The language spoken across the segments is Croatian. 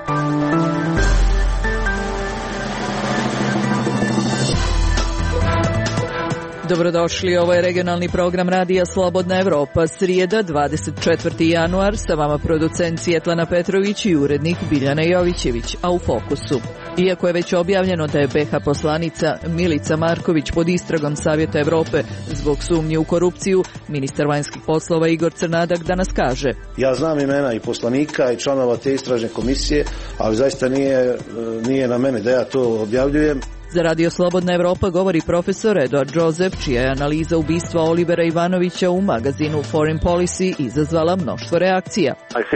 Dobrodošli, ovo je regionalni program Radija Slobodna Evropa, srijeda 24. januar, sa vama producent Svjetlana Petrović i urednik Biljana Jovićević, a u fokusu. Iako je već objavljeno da je BiH poslanica Milica Marković pod istragom Savjeta Evrope zbog sumnje u korupciju, ministar vanjskih poslova Igor Crnadak danas kaže: Ja znam imena i poslanika i članova te istražne komisije, ali zaista nije na mene da ja to objavljujem. Za Radio Slobodna Evropa govori profesor Eduard Joseph, čija je analiza ubistva Olivera Ivanovića u magazinu Foreign Policy izazvala mnoštvo reakcija.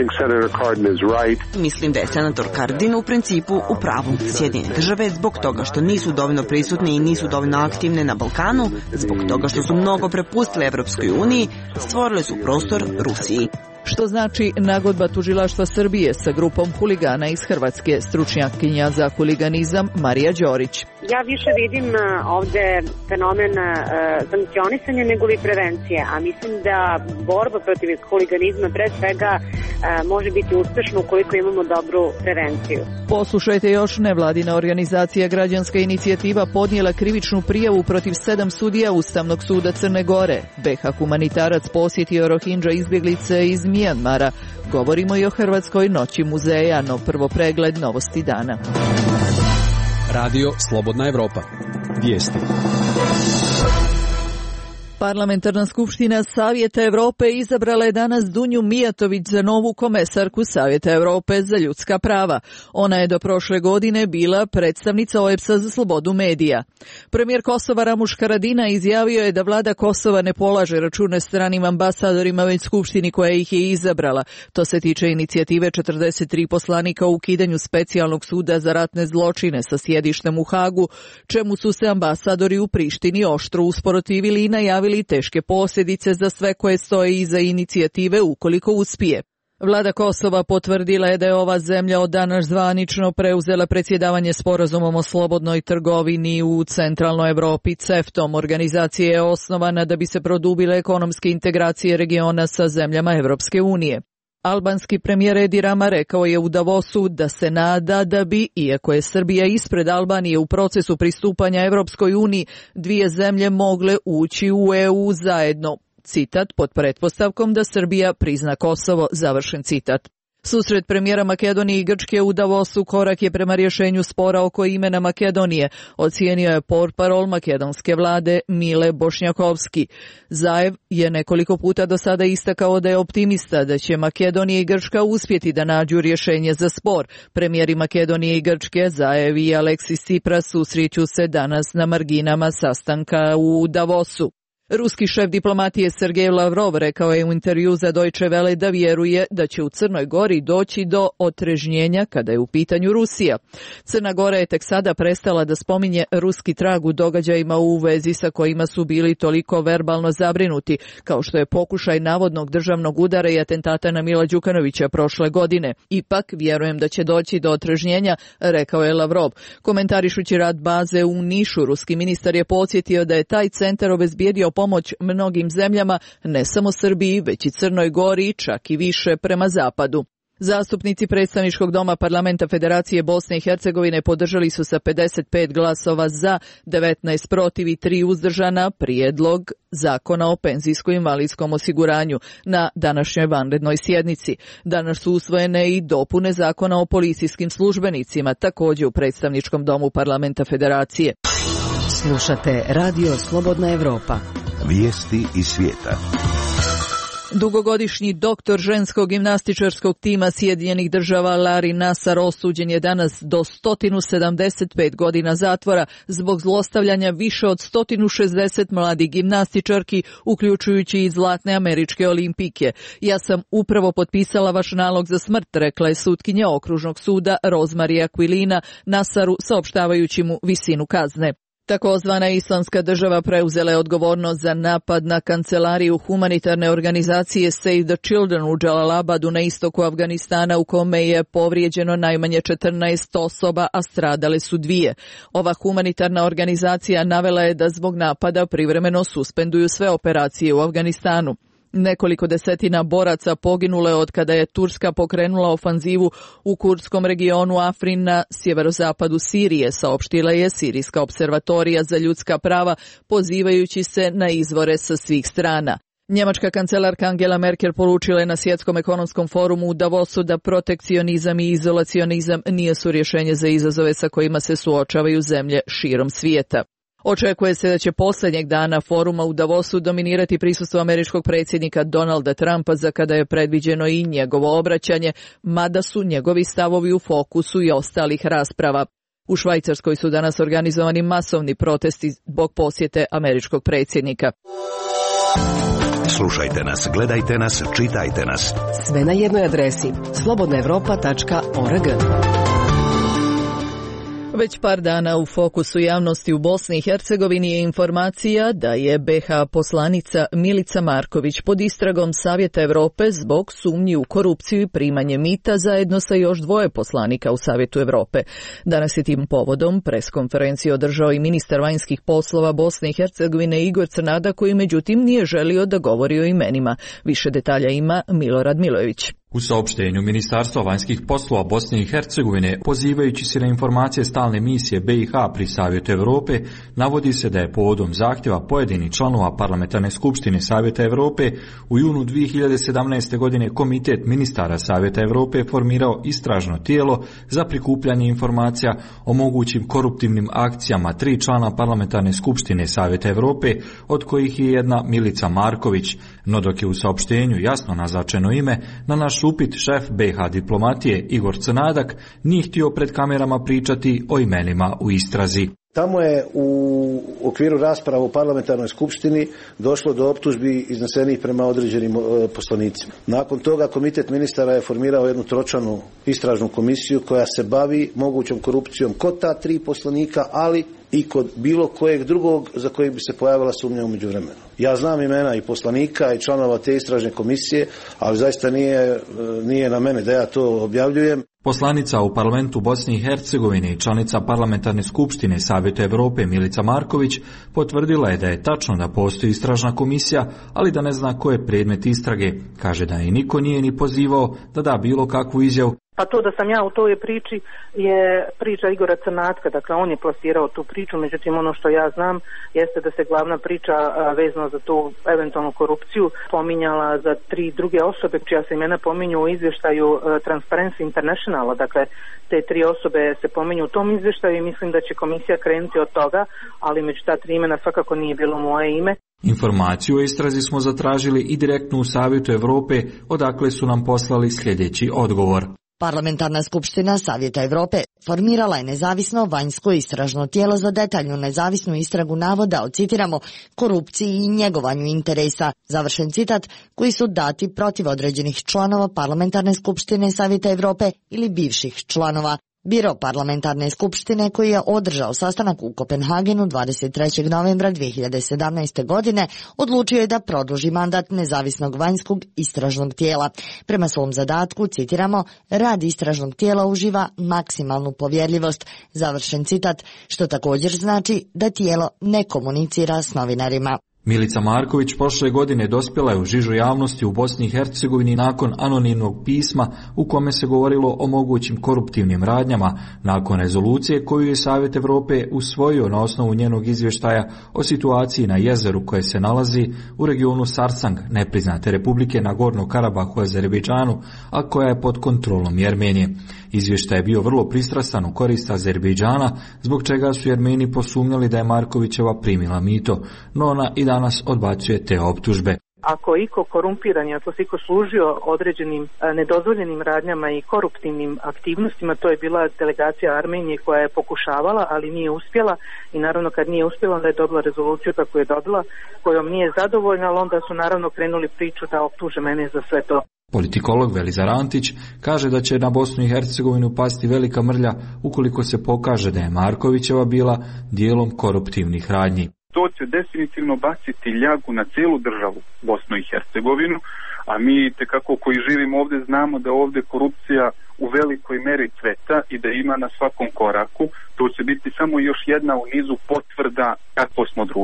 Mislim da je senator Cardin u principu u pravu. Sjedinjene države zbog toga što nisu dovoljno prisutne i nisu dovoljno aktivne na Balkanu, zbog toga što su mnogo prepustile Evropskoj uniji, stvorile su prostor Rusiji. Što znači nagodba tužilaštva Srbije sa grupom huligana iz Hrvatske, stručnjakinja za huliganizam Marija Đorić. Ja više vidim ovde fenomen sankcionisanja nego li prevencije, a mislim da borba protiv huliganizma pre svega može biti uspešna ukoliko imamo dobru prevenciju. Poslušajte još, nevladina organizacija Građanska inicijativa podnijela krivičnu prijavu protiv 7 sudija Ustavnog suda Crne Gore. BiH humanitarac posjetio Rohingya izbjeglice iz Mijanmara. Govorimo i o Hrvatskoj noći muzeja, no prvo pregled novosti dana. Radio Slobodna Evropa. Vijesti. Parlamentarna skupština Savjeta Evrope izabrala je danas Dunju Mijatović za novu komesarku Savjeta Evrope za ljudska prava. Ona je do prošle godine bila predstavnica OEBS-a za slobodu medija. Premijer Kosova Ramuš Haradinaj izjavio je da vlada Kosova ne polaže račune stranim ambasadorima već skupštini koja ih je izabrala. To se tiče inicijative 43 poslanika u ukidanju specijalnog suda za ratne zločine sa sjedištem u Hagu, čemu su se ambasadori u Prištini oštro usprotivili i najavili teške posljedice za sve koje stoje iza inicijative ukoliko uspije. Vlada Kosova potvrdila je da je ova zemlja od danas zvanično preuzela predsjedavanje sporazumom o slobodnoj trgovini u centralnoj Evropi CEFTA-om. Organizacija je osnovana da bi se produbile ekonomske integracije regiona sa zemljama Evropske unije. Albanski premijer Edi Rama rekao je u Davosu da se nada da bi, iako je Srbija ispred Albanije u procesu pristupanja Evropskoj uniji, dvije zemlje mogle ući u EU zajedno. Citat, pod pretpostavkom da Srbija prizna Kosovo, završen citat. Susret premijera Makedonije i Grčke u Davosu korak je prema rješenju spora oko imena Makedonije, ocijenio je portparol makedonske vlade Mile Bošnjakovski. Zaev je nekoliko puta do sada istakao da je optimista da će Makedonija i Grčka uspjeti da nađu rješenje za spor. Premijeri Makedonije i Grčke, Zaev i Aleksis Tsipras, susreću se danas na marginama sastanka u Davosu. Ruski šef diplomatije Sergej Lavrov rekao je u intervju za Deutsche Welle da vjeruje da će u Crnoj Gori doći do otrežnjenja kada je u pitanju Rusija. Crna Gora je tek sada prestala da spominje ruski trag u događajima u vezi sa kojima su bili toliko verbalno zabrinuti, kao što je pokušaj navodnog državnog udara i atentata na Mila Đukanovića prošle godine. Ipak, vjerujem da će doći do otrežnjenja, rekao je Lavrov. Komentarišući rad baze u Nišu, ruski ministar je podsjetio da je taj centar obezbijedio pomoć mnogim zemljama, ne samo Srbiji, već i Crnoj Gori, čak i više prema zapadu. Zastupnici predstavničkog doma Parlamenta Federacije Bosne i Hercegovine podržali su sa 55 glasova za, 19 protiv i 3 uzdržana prijedlog zakona o penzijsko-invalidskom osiguranju na današnjoj vanrednoj sjednici. Danas su usvojene i dopune zakona o policijskim službenicima, također u predstavničkom domu Parlamenta Federacije. Slušate Radio Slobodna Evropa. Vijesti iz svijeta. Dugogodišnji doktor ženskog gimnastičarskog tima Sjedinjenih Država Larry Nassar osuđen je danas do 175 godina zatvora zbog zlostavljanja više od 160 mladih gimnastičarki, uključujući i zlatne američke olimpijke. Ja sam upravo potpisala vaš nalog za smrt, rekla je sutkinja okružnog suda Rosemary Aquilina Nassaru, saopštavajući mu visinu kazne. Takozvana Islamska država preuzela je odgovornost za napad na kancelariju humanitarne organizacije Save the Children u Džalalabadu na istoku Afganistana, u kome je povrijeđeno najmanje 14 osoba, a stradale su 2. Ova humanitarna organizacija navela je da zbog napada privremeno suspenduju sve operacije u Afganistanu. Nekoliko desetina boraca poginule od kada je Turska pokrenula ofanzivu u kurdskom regionu Afrin na sjeverozapadu Sirije, saopštila je Sirijska observatorija za ljudska prava, pozivajući se na izvore sa svih strana. Njemačka kancelarka Angela Merkel poručila je na Svjetskom ekonomskom forumu u Davosu da protekcionizam i izolacionizam nisu rješenje za izazove sa kojima se suočavaju zemlje širom svijeta. Očekuje se da će posljednjeg dana foruma u Davosu dominirati prisustvo američkog predsjednika Donalda Trumpa, za kada je predviđeno i njegovo obraćanje, mada su njegovi stavovi u fokusu i ostalih rasprava. U Švajcarskoj su danas organizovani masovni protesti zbog posjete američkog predsjednika. Slušajte nas, gledajte nas, čitajte nas. Sve na jednoj adresi slobodnaevropa.org. Već par dana u fokusu javnosti u Bosni i Hercegovini je informacija da je BiH poslanica Milica Marković pod istragom Savjeta Europe zbog sumnji u korupciju i primanje mita zajedno sa još 2 poslanika u Savjetu Europe. Danas je tim povodom preskonferenciju održao i ministar vanjskih poslova Bosne i Hercegovine Igor Crnada, koji međutim nije želio da govori o imenima. Više detalja ima Milorad Milojević. U saopštenju Ministarstva vanjskih poslova Bosne i Hercegovine, pozivajući se na informacije stalne misije BiH pri Savjetu Europe, navodi se da je povodom zahtjeva pojedinih članova Parlamentarne skupštine Savjeta Europe u junu 2017. godine Komitet ministara Savjeta Europe formirao istražno tijelo za prikupljanje informacija o mogućim koruptivnim akcijama 3 člana Parlamentarne skupštine Savjeta Europe, od kojih je jedna Milica Marković, no dok je u saopštenju jasno naznačeno ime, na naš upit šef BiH diplomatije Igor Crnadak nije htio pred kamerama pričati o imenima u istrazi. Tamo je u okviru rasprava u parlamentarnoj skupštini došlo do optužbi iznesenih prema određenim poslanicima. Nakon toga komitet ministara je formirao jednu tročlanu istražnu komisiju koja se bavi mogućom korupcijom kod ta 3 poslanika, ali i kod bilo kojeg drugog za kojeg bi se pojavila sumnja u međuvremenu. Ja znam imena i poslanika i članova te istražne komisije, ali zaista nije na mene da ja to objavljujem. Poslanica u parlamentu Bosne i Hercegovine i članica parlamentarne skupštine Savjeta Europe Milica Marković potvrdila je da je tačno da postoji istražna komisija, ali da ne zna ko je predmet istrage. Kaže da je niko nije ni pozivao da da bilo kakvu izjavu. Pa to da sam ja u toj priči je priča Igora Crnatka, dakle on je plasirao tu priču, međutim ono što ja znam jeste da se glavna priča vezano za tu eventualnu korupciju pominjala za 3 druge osobe čija se imena pominju u izvještaju Transparency Internationala, dakle te 3 osobe se pominju u tom izvještaju i mislim da će komisija krenuti od toga, ali među ta 3 imena svakako nije bilo moje ime. Informaciju o istrazi smo zatražili i direktno u Savjetu Europe, odakle su nam poslali sljedeći odgovor. Parlamentarna skupština Savjeta Europe formirala je nezavisno vanjsko istražno tijelo za detaljnu nezavisnu istragu navoda o, citiramo, korupciji i njegovanju interesa, završen citat, koji su dati protiv određenih članova Parlamentarne skupštine Savjeta Europe ili bivših članova. Biro Parlamentarne skupštine, koji je održao sastanak u Kopenhagenu 23. novembra 2017. godine, odlučio je da produži mandat nezavisnog vanjskog istražnog tijela. Prema svom zadatku, citiramo, rad istražnog tijela uživa maksimalnu povjerljivost, završen citat, što također znači da tijelo ne komunicira s novinarima. Milica Marković prošle godine dospjela je u žižu javnosti u Bosni i Hercegovini nakon anonimnog pisma u kome se govorilo o mogućim koruptivnim radnjama nakon rezolucije koju je Savjet Europe usvojio na osnovu njenog izvještaja o situaciji na jezeru koje se nalazi u regionu Sarsang, nepriznate republike Nagorno Karabahu u Azerbejdžanu, a koja je pod kontrolom Jermenije. Izvještaj je bio vrlo pristrastan u korist Azerbejdžana, zbog čega su Jermeni posumnjali da je Markovićeva primila mito, no ona i danas odbacuje te optužbe. Ako je iko korumpiran i ako se iko služio određenim nedozvoljenim radnjama i koruptivnim aktivnostima, to je bila delegacija Armenije koja je pokušavala, ali nije uspjela i naravno kad nije uspjela onda je dobila rezoluciju kako je dobila, kojom nije zadovoljna, ali onda su naravno krenuli priču da optuže mene za sve to. Politikolog Velizar Antić kaže da će na Bosnu i Hercegovinu pasti velika mrlja ukoliko se pokaže da je Markovićeva bila dijelom koruptivnih radnji. To će definitivno baciti ljagu na cijelu državu Bosnu i Hercegovinu, a mi tekako koji živimo ovdje znamo da ovdje korupcija u velikoj meri cveta i da ima na svakom koraku. To će biti samo još jedna u nizu potvrda kakvo smo društvo.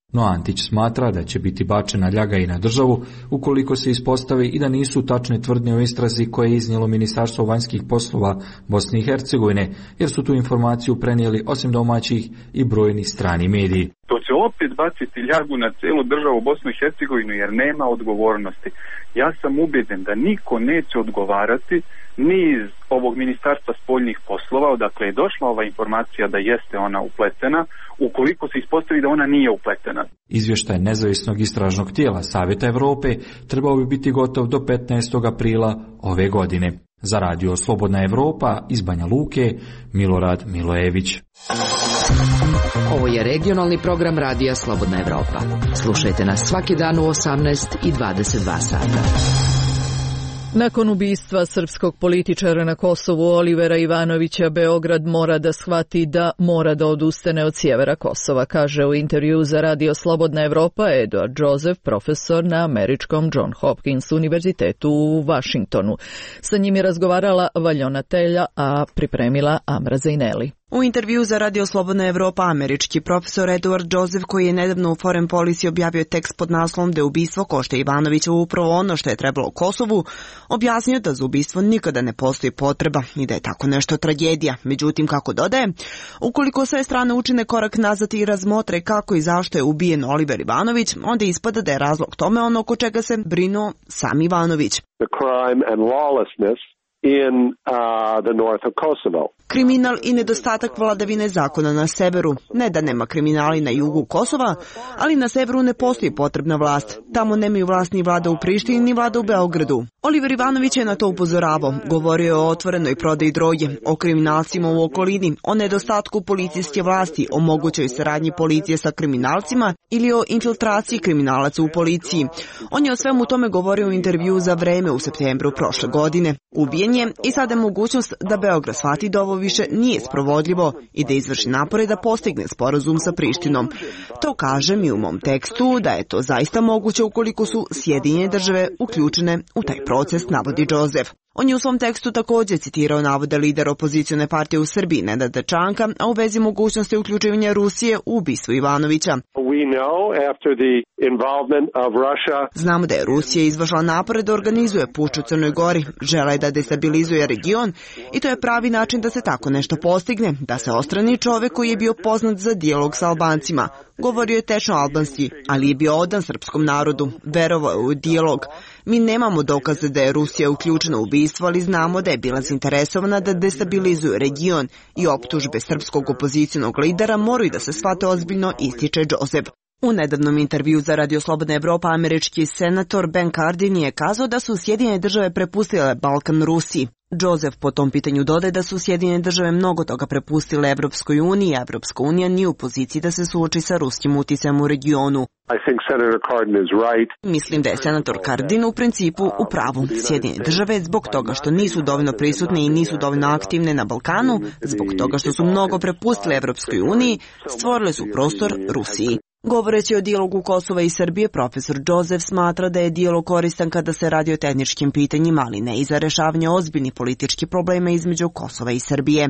No Antić smatra da će biti bačena ljaga i na državu ukoliko se ispostavi i da nisu tačne tvrdnje o istrazi koje je iznijelo Ministarstvo vanjskih poslova Bosne i Hercegovine, jer su tu informaciju prenijeli osim domaćih i brojni strani mediji. To će opet baciti ljagu na celu državu Bosnu i Hercegovinu jer nema odgovornosti. Ja sam ubeden da niko neće odgovarati ni iz ovog Ministarstva spoljnih poslova, odakle je došla ova informacija da jeste ona upletena, ukoliko se ispostavi da ona nije upletena. Izvještaj nezavisnog istražnog tijela Savjeta Evrope trebao bi biti gotov do 15. aprila ove godine. Za Radio Slobodna Evropa iz Banja Luke, Milorad Milojević. Ovo je regionalni program Radija Slobodna Evropa. Slušajte nas svaki dan u 18 i 22 sata. Nakon ubistva srpskog političara na Kosovu Olivera Ivanovića, Beograd mora da shvati da mora da odustane od sjevera Kosova, kaže u intervju za Radio Slobodna Evropa Edward Joseph, profesor na američkom John Hopkins univerzitetu u Vašingtonu. Sa njim je razgovarala Valjona Telja, a pripremila Amra Zejneli. U intervju za Radio Slobodna Evropa američki profesor Edward Joseph, koji je nedavno u Foreign Policy objavio tekst pod naslovom da je ubistvo Košte Ivanovića upravo ono što je trebalo Kosovu, objasnio da za ubistvo nikada ne postoji potreba i da je tako nešto tragedija. Međutim, kako dodaje, ukoliko sve strane učine korak nazad i razmotre kako i zašto je ubijen Oliver Ivanović, onda ispada da je razlog tome ono oko čega se brinuo sam Ivanović. The crime and lawlessness in the north of Kosovo. Kriminal i nedostatak vladavine zakona na severu. Ne da nema kriminala na jugu Kosova, ali na severu ne postoji potrebna vlast. Tamo nemaju vlast ni vlada u Prištini, ni vlada u Beogradu. Oliver Ivanović je na to upozoravao. Govorio je o otvorenoj prodaji droge, o kriminalcima u okolini, o nedostatku policijske vlasti, o mogućoj saradnji policije sa kriminalcima ili o infiltraciji kriminalaca u policiji. On je o svemu tome govorio u intervju za Vreme u septembru prošle godine. Ubijen je i sada je mogućnost da Beograd shvati da ovo više nije sprovodljivo i da izvrši napore da postigne sporazum sa Prištinom. To kažem i u mom tekstu da je to zaista moguće ukoliko su Sjedinjene države uključene u taj proces, navodi Joseph. On je u svom tekstu također citirao navode lidera opozicione partije u Srbiji Nenada Čanka, a u vezi mogućnosti uključivanja Rusije u ubistvo Ivanovića. Znamo da je Rusija izvršila napore da organizuje puč u Crnoj Gori, žela je da destabilizuje region i to je pravi način da se tako nešto postigne, da se odstrani čovek koji je bio poznat za dijalog sa Albancima. Govorio je tečno albanski, ali je bio odan srpskom narodu, verovao je u dijalog. Mi nemamo dokaze da je Rusija uključena u ubistvo, ali znamo da je bila zainteresovana da destabilizuje region i optužbe srpskog opozicionog lidera moraju da se shvate ozbiljno, ističe Joseph. U nedavnom intervju za Radio Slobodna Evropa američki senator Ben Cardin je kazao da su Sjedinjene države prepustile Balkan Rusiji. Joseph po tom pitanju dodaje da su Sjedinjene države mnogo toga prepustile Evropskoj uniji, a Evropska unija nije u poziciji da se suoči sa ruskim uticajem u regionu. Mislim da je senator Cardin u principu u pravu. Sjedinjene države zbog toga što nisu dovoljno prisutne i nisu dovoljno aktivne na Balkanu, zbog toga što su mnogo prepustile Evropskoj uniji, stvorile su prostor Rusiji. Govoreći o dijalogu Kosova i Srbije, profesor Joseph smatra da je dijalog koristan kada se radi o tehničkim pitanjima, ali ne i za rešavanje ozbiljnih političkih problema između Kosova i Srbije.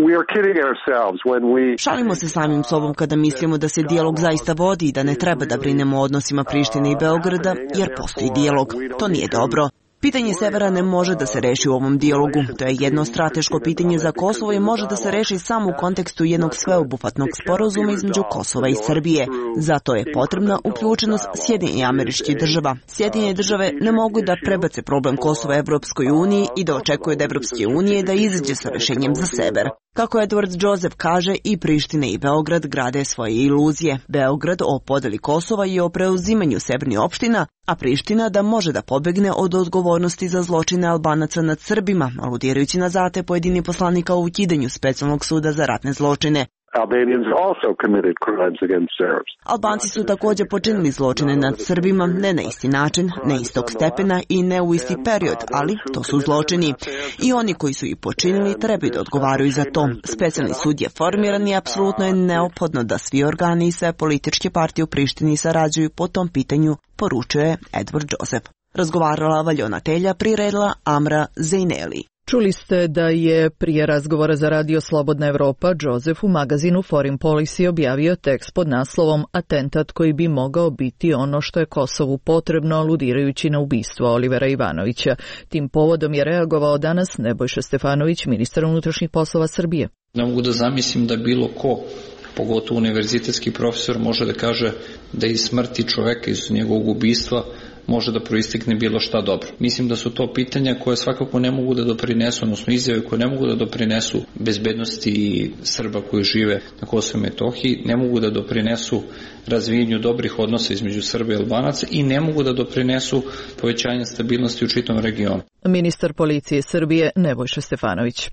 Šalimo se samim sobom kada mislimo da se dijalog zaista vodi i da ne treba da brinemo o odnosima Prištine i Beograda, jer postoji dijalog. To nije dobro. Pitanje severa ne može da se reši u ovom dijalogu. To je jedno strateško pitanje za Kosovo i može da se reši samo u kontekstu jednog sveobuhvatnog sporazuma između Kosova i Srbije. Zato je potrebna uključenost Sjedinjenih Američkih Država. Sjedinjene države ne mogu da prebace problem Kosova Evropskoj uniji i da očekuje od Evropske unije da izađe sa rešenjem za sever. Kako Edward Joseph kaže, i Priština i Beograd grade svoje iluzije. Beograd o podeli Kosova i o preuzimanju severnih opština, a Priština da može da pobegne od odgovornosti za zločine Albanaca nad Srbima, aludirajući na zahtjev pojedinih poslanika o ukidanju specijalnog suda za ratne zločine. Albanci su također počinili zločine nad Srbima, ne na isti način, ne istog stepena i ne u isti period, ali to su zločini. I oni koji su ih počinili trebaju da odgovaraju za to. Specijalni sud je formiran i apsolutno je neophodno da svi organi i sve političke partije u Prištini sarađuju po tom pitanju, poručuje Edward Joseph. Razgovarala Valjona Telja, priredila Amra Zejneli. Čuli ste da je prije razgovora za Radio Slobodna Evropa Joseph u magazinu Foreign Policy objavio tekst pod naslovom Atentat koji bi mogao biti ono što je Kosovu potrebno, aludirajući na ubistvo Olivera Ivanovića. Tim povodom je reagovao danas Nebojša Stefanović, ministar unutrašnjih poslova Srbije. Ne mogu da zamislim da bilo ko, pogotovo univerzitetski profesor, može da kaže da iz smrti čoveka, iz njegovog ubistva, može da proistekne bilo šta dobro. Mislim da su to pitanja koje svakako ne mogu da doprinesu, odnosno izjave koje ne mogu da doprinesu bezbednosti Srba koji žive na Kosovu i Metohiji, ne mogu da doprinesu razvijanju dobrih odnosa između Srba i Albanaca i ne mogu da doprinesu povećanju stabilnosti u čitavom regionu. Ministar policije Srbije Nebojša Stefanović.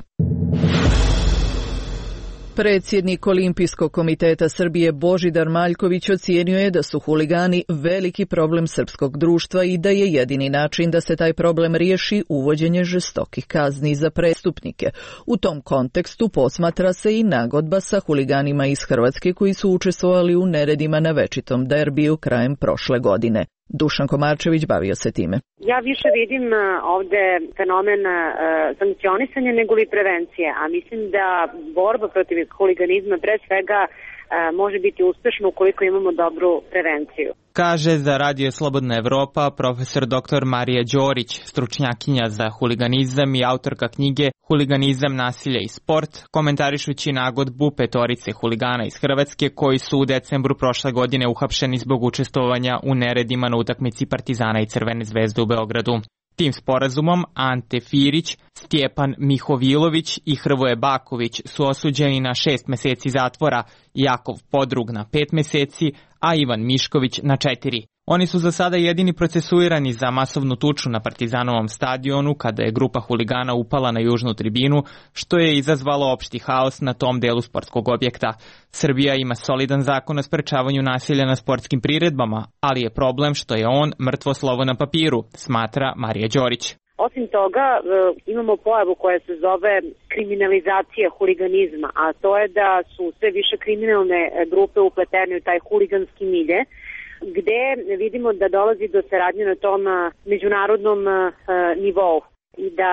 Predsjednik Olimpijskog komiteta Srbije Božidar Maljković ocijenio je da su huligani veliki problem srpskog društva i da je jedini način da se taj problem riješi uvođenje žestokih kazni za prestupnike. U tom kontekstu posmatra se i nagodba sa huliganima iz Hrvatske koji su učestvovali u neredima na večitom derbiju krajem prošle godine. Dušan Komarčević bavio se time. Ja više vidim ovde fenomen sankcionisanja nego li prevencije, a mislim da borba protiv huliganizma pre svega može biti uspešna ukoliko imamo dobru prevenciju. Kaže za Radio Slobodna Evropa profesor dr. Marija Đorić, stručnjakinja za huliganizam i autorka knjige Huliganizam, nasilje i sport, komentarišući nagodbu petorice huligana iz Hrvatske koji su u decembru prošle godine uhapšeni zbog učestvovanja u neredima na utakmici Partizana i Crvene zvezde u Beogradu. Tim sporazumom Ante Firić, Stjepan Mihovilović i Hrvoje Baković su osuđeni na 6 meseci zatvora, Jakov Podrug na 5 meseci, a Ivan Mišković na 4. Oni su za sada jedini procesuirani za masovnu tuču na Partizanovom stadionu kada je grupa huligana upala na južnu tribinu, što je izazvalo opšti haos na tom delu sportskog objekta. Srbija ima solidan zakon o sprečavanju nasilja na sportskim priredbama, ali je problem što je on mrtvo slovo na papiru, smatra Marija Đorić. Osim toga, imamo pojavu koja se zove kriminalizacija huliganizma, a to je da su sve više kriminalne grupe upletene u taj huliganski milje, gde vidimo da dolazi do saradnje na tom međunarodnom nivou i da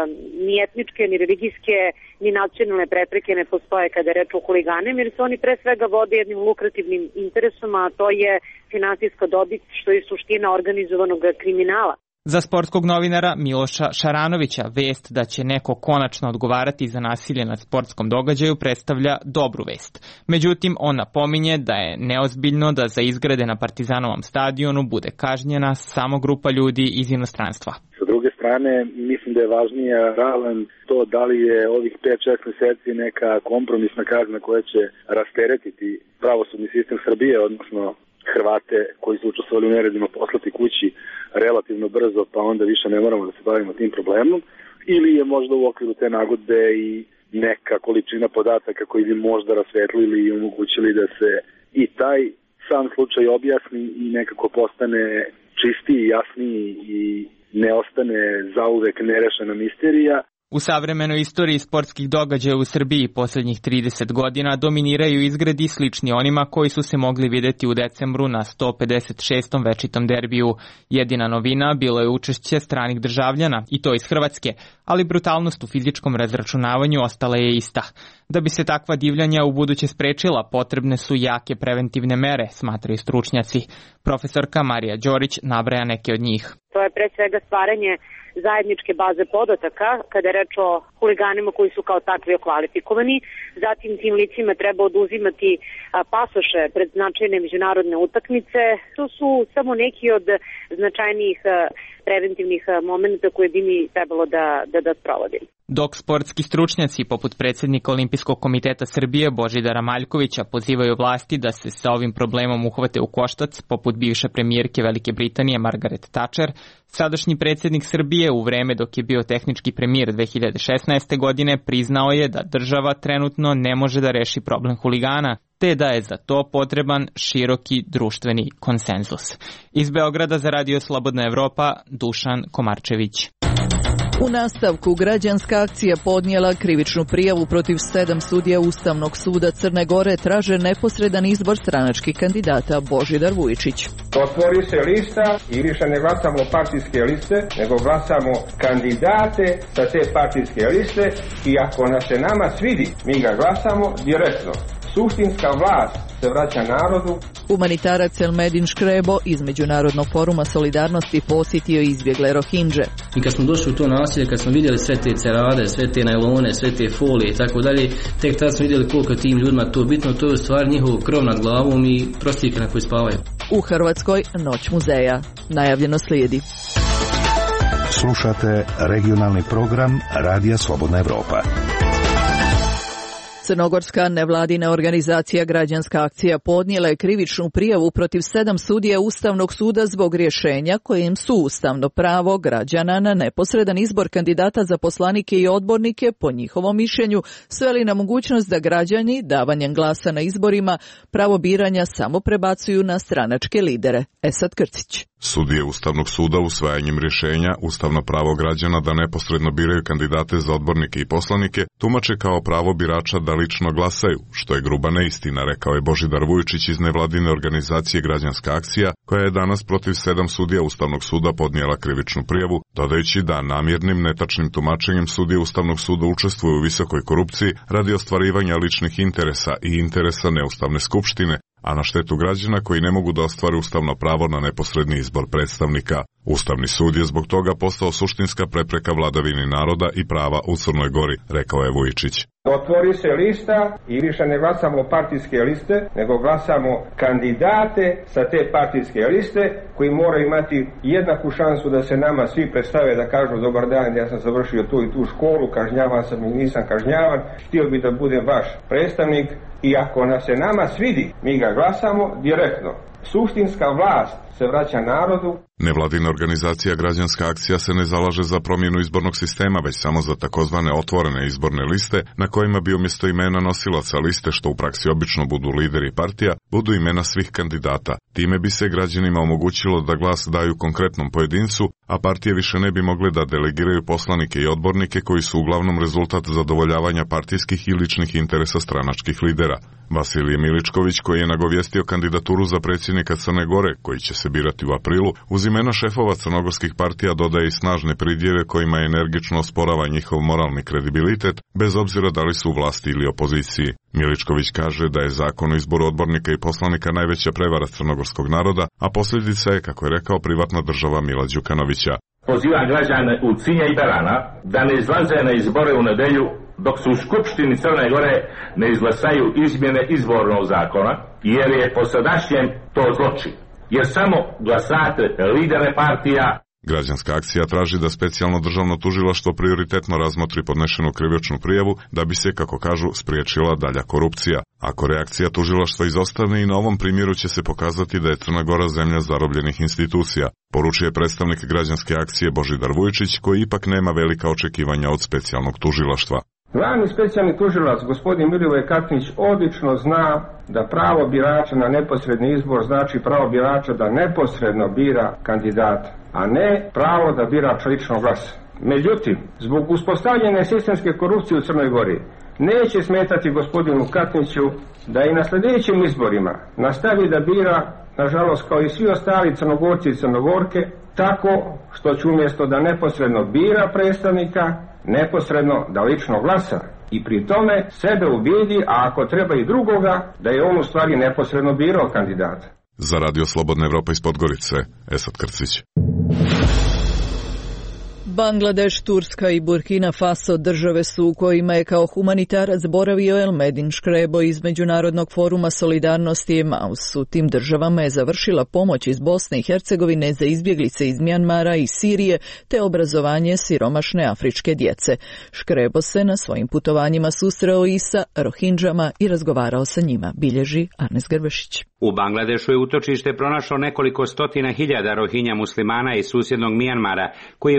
ni etničke, ni religijske, ni nacionalne prepreke ne postoje kada je reč o huliganima, jer se oni pre svega vode jednim lukrativnim interesom, a to je finansijska dobit, što je suština organizovanog kriminala. Za sportskog novinara Miloša Šaranovića vest da će neko konačno odgovarati za nasilje na sportskom događaju predstavlja dobru vest. Međutim, on napominje da je neozbiljno da za izgrede na Partizanovom stadionu bude kažnjena samo grupa ljudi iz inostranstva. Sa druge strane, mislim da je važnija ravan to da li je ovih 5-6 meseci neka kompromisna kazna koja će rasteretiti pravosudni sistem Srbije, odnosno Hrvate koji su učestvovali u neredima poslati kući relativno brzo, pa onda više ne moramo da se bavimo tim problemom, ili je možda u okviru te nagodbe i neka količina podataka koji bi možda rasvetlili i omogućili da se i taj sam slučaj objasni i nekako postane čistiji, jasniji i ne ostane zauvek nerešena misterija. U savremenoj istoriji sportskih događaja u Srbiji posljednjih 30 godina dominiraju izgredi slični onima koji su se mogli vidjeti u decembru na 156. večitom derbiju. Jedina novina bilo je učešće stranih državljana, i to iz Hrvatske, ali brutalnost u fizičkom razračunavanju ostala je ista. Da bi se takva divljanja u buduće sprečila, potrebne su jake preventivne mere, smatraju stručnjaci. Profesorka Marija Đorić nabraja neke od njih. To je pre svega stvaranje zajedničke baze podataka kada je reč o huliganima koji su kao takvi okvalifikovani. Zatim tim licima treba oduzimati pasoše pred značajne međunarodne utakmice. To su samo neki od značajnijih preventivnih momenta koje bi mi trebalo da sprovodimo. Dok sportski stručnjaci poput predsjednika Olimpijskog komiteta Srbije Božidara Maljkovića pozivaju vlasti da se sa ovim problemom uhvate u koštac, poput bivše premijerke Velike Britanije Margaret Thatcher, sadašnji predsjednik Srbije u vreme dok je bio tehnički premijer 2016. godine priznao je da država trenutno ne može da reši problem huligana, te da je za to potreban široki društveni konsenzus. Iz Beograda za Radio Slobodna Evropa, Dušan Komarčević. U nastavku građanska akcija podnijela krivičnu prijavu protiv 7 sudija Ustavnog suda Crne Gore, traže neposredan izbor stranačkih kandidata. Božidar Vujičić. Otvori se lista i više ne glasamo partijske liste, nego glasamo kandidate sa te partijske liste i ako nas se nama svidi, mi ga glasamo direktno. Suštinska vlast se vraća narodu. Humanitarac Elmedin Škrebo iz Međunarodnog foruma solidarnosti posjetio izbjegle Rohindže. I kad smo došli u to naselje, kad smo vidjeli sve te cerade, sve te najlone, sve te folije i tako dalje, tek tada smo vidjeli koliko tim ljudima to bitno, to je u stvari njihov krov nad glavom i prostirke na koji spavaju. U Hrvatskoj Noć muzeja. Najavljeno slijedi. Slušate regionalni program Radija Slobodna Evropa. Crnogorska nevladina organizacija Građanska akcija podnijela je krivičnu prijavu protiv 7 sudija Ustavnog suda zbog rješenja kojim su ustavno pravo građana na neposredan izbor kandidata za poslanike i odbornike, po njihovom mišljenju, sveli na mogućnost da građani davanjem glasa na izborima pravo biranja samo prebacuju na stranačke lidere. Esad Krcić. Sudije Ustavnog suda usvajanjem rješenja ustavno pravo građana da neposredno biraju kandidate za odbornike i poslanike tumače kao pravo birača da lično glasaju, što je gruba neistina, rekao je Božidar Vujičić iz nevladine organizacije Građanska akcija, koja je danas protiv 7 sudija Ustavnog suda podnijela krivičnu prijavu, dodajući da namjernim netačnim tumačenjem sudije Ustavnog suda učestvuju u visokoj korupciji radi ostvarivanja ličnih interesa i interesa neustavne skupštine, a na štetu građana koji ne mogu da ostvare ustavno pravo na neposredni izbor predstavnika. Ustavni sud je zbog toga postao suštinska prepreka vladavini naroda i prava u Crnoj Gori, rekao je Vujičić. Otvori se lista i više ne glasamo partijske liste, nego glasamo kandidate sa te partijske liste koji moraju imati jednaku šansu da se nama svi predstave, da kažu dobar dan, ja sam završio tu i tu školu, kažnjavan sam i nisam kažnjavan, htio bi da budem vaš predstavnik i ako nas se nama svidi, mi ga glasamo direktno. Suštinska vlast se vraća narodu. Nevladina organizacija Građanska akcija se ne zalaže za promjenu izbornog sistema, već samo za takozvane otvorene izborne liste, na kojima bi umjesto imena nosilaca liste, što u praksi obično budu lideri partija, budu imena svih kandidata. Time bi se građanima omogućilo da glas daju konkretnom pojedincu, a partije više ne bi mogle da delegiraju poslanike i odbornike koji su uglavnom rezultat zadovoljavanja partijskih i ličnih interesa stranačkih lidera. Vasilije Miličković, koji je nagovijestio kandidaturu za predsjednika Crne Gore, koji će se birati u aprilu, uz imena šefova crnogorskih partija dodaje i snažne pridjeve kojima je energično osporava njihov moralni kredibilitet, bez obzira da li su u vlasti ili opoziciji. Miličković kaže da je zakon o izboru odbornika i poslanika najveća prevara crnogorskog naroda, a posljedica je, kako je rekao, privatna država Mila Đukanovića. Pozivam građane u Cinje i Berana da ne izlaze na izbore u nedelju dok se u Skupštini Crne Gore ne izglasaju izmjene izbornog zakona, jer je po sadašnjem to zločin. Jer samo glasate lidere partija. Građanska akcija traži da specijalno državno tužilaštvo prioritetno razmotri podnešenu krivičnu prijavu da bi se, kako kažu, spriječila dalja korupcija. Ako reakcija tužilaštva izostane i na ovom primjeru će se pokazati da je Crna Gora zemlja zarobljenih institucija, poručuje predstavnik Građanske akcije Božidar Vujičić, koji ipak nema velika očekivanja od specijalnog tužilaštva. Glavni specijalni tužilac, gospodin Milivoj Katnić, odlično zna da pravo birača na neposredni izbor znači pravo birača da neposredno bira kandidata, a ne pravo da bira lično glasa. Međutim, zbog uspostavljene sistemske korupcije u Crnoj Gori, neće smetati gospodinu Katniću da i na sljedećim izborima nastavi da bira, nažalost kao i svi ostali Crnogorci i Crnogorke, tako što će umjesto da neposredno bira predstavnika, neposredno da lično glasa i pri tome sebe ubijedi, a ako treba i drugoga, da je on u stvari neposredno birao kandidata. Za Radio Slobodna Evropa iz Podgorice, Esad Krcić. Bangladeš, Turska i Burkina Faso države su u kojima je kao humanitarac boravio Elmedin Škrebo iz Međunarodnog foruma solidarnosti EMAUS. U tim državama je završila pomoć iz Bosne i Hercegovine za izbjeglice iz Mjanmara i Sirije te obrazovanje siromašne afričke djece. Škrebo se na svojim putovanjima susreo i sa Rohindžama i razgovarao sa njima, bilježi Arnes Grbešić. U Bangladešu je utočište pronašlo nekoliko stotina hiljada Rohinja muslimana iz susjednog Mijanmara, koji važe za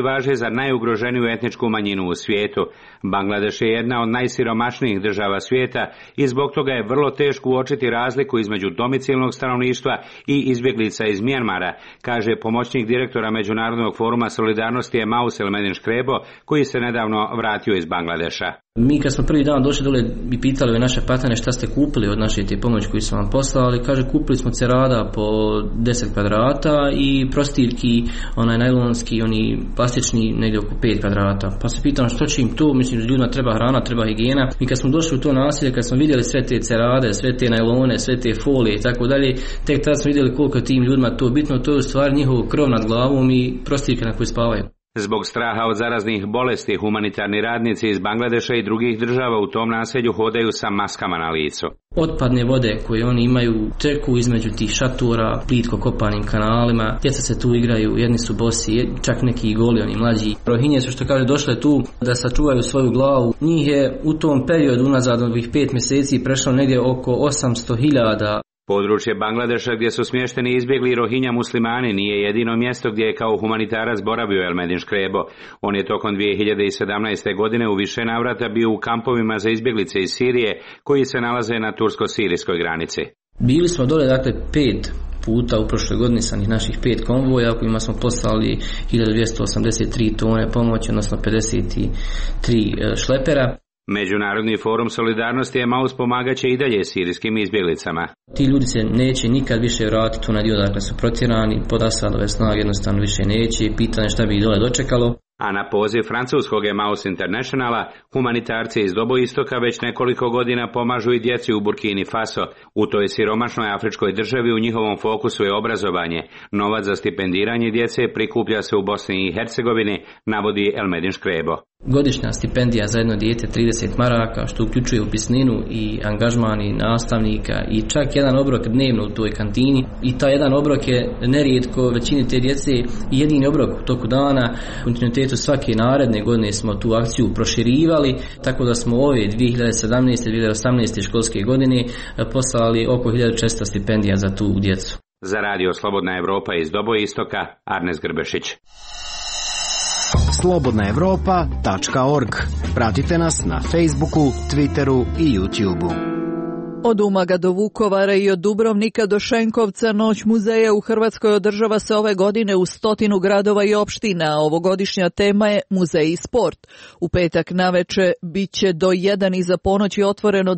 za najugroženiju etničku manjinu u svijetu. Bangladeš je jedna od najsiromašnijih država svijeta i zbog toga je vrlo teško uočiti razliku između domicilnog stanovništva i izbjeglica iz Mjanmara, kaže pomoćnik direktora Međunarodnog foruma solidarnosti Emaus Elmedin Škrebo, koji se nedavno vratio iz Bangladeša. Mi kad smo prvi dan došli dole i pitali ove naše partnere šta ste kupili od naše te pomoći koju su vam poslali, kaže kupili smo cerada po 10 kvadrata i prostiljki, onaj najlonski, oni plastični negdje oko 5 kvadrata. Pa se pitamo što će im to, mislim ljudima treba hrana, treba higijena. I kad smo došli u to naselje, kad smo vidjeli sve te cerade, sve te najlone, sve te folije i tako dalje, tek tad smo vidjeli koliko tim ljudima to bitno, to je u stvari njihov krov nad glavom i prostiljka na kojoj spavaju. Zbog straha od zaraznih bolesti, humanitarni radnici iz Bangladeša i drugih država u tom naselju hodaju sa maskama na licu. Otpadne vode koje oni imaju teku između tih šatora, plitko kopanim kanalima, djeca se tu igraju, jedni su bosi, čak neki i goli, oni mlađi. Rohinje su, što kaže, došle tu da sačuvaju svoju glavu. Njih je u tom periodu unazad ovih 5 mjeseci prešlo negdje oko 800.000. Područje Bangladeša gdje su smješteni izbjegli Rohinja muslimani nije jedino mjesto gdje je kao humanitarac boravio Elmedin Škrebo. On je tokom 2017. godine u više navrata bio u kampovima za izbjeglice iz Sirije koji se nalaze na tursko-sirijskoj granici. Bili smo dole, dakle, 5 puta u prošloj godini sa naših 5 konvoja kojima smo poslali 1283 tone pomoći, odnosno 53 šlepera. Međunarodni forum solidarnosti Emaus pomagaće i dalje sirijskim izbjeglicama. Ti ljudi se neće nikad više vratiti na dio, dakle su protjerani, pod Asadove snage jednostavno više neće, pitanje šta bi ih dole dočekalo. A na poziv francuskog Emaus Internationala, humanitarci iz Doboistoka već nekoliko godina pomažu i djeci u Burkini Faso. U toj siromašnoj afričkoj državi u njihovom fokusu je obrazovanje. Novac za stipendiranje djece prikuplja se u Bosni i Hercegovini, navodi Elmedin Škrebo. Godišnja stipendija za jedno dijete 30 maraka, što uključuje upisninu i angažman i nastavnika i čak jedan obrok dnevno u toj kantini. I taj jedan obrok je nerijetko većini te djece jedini obrok u toku dana. U kontinuitetu svake naredne godine smo tu akciju proširivali, tako da smo ove 2017-2018 školske godine poslali oko 1400 stipendija za tu djecu. Za Radio Slobodna Evropa iz Doboistoka, Arnes Grbešić. slobodnaevropa.org. Pratite nas na Facebooku, Twitteru i YouTubeu. Od Umaga do Vukovara i od Dubrovnika do Šenkovca Noć muzeja u Hrvatskoj održava se ove godine u 100 gradova i opština, a ovogodišnja tema je Muzej i sport. U petak naveče bit će do 1 iza ponoći otvoreno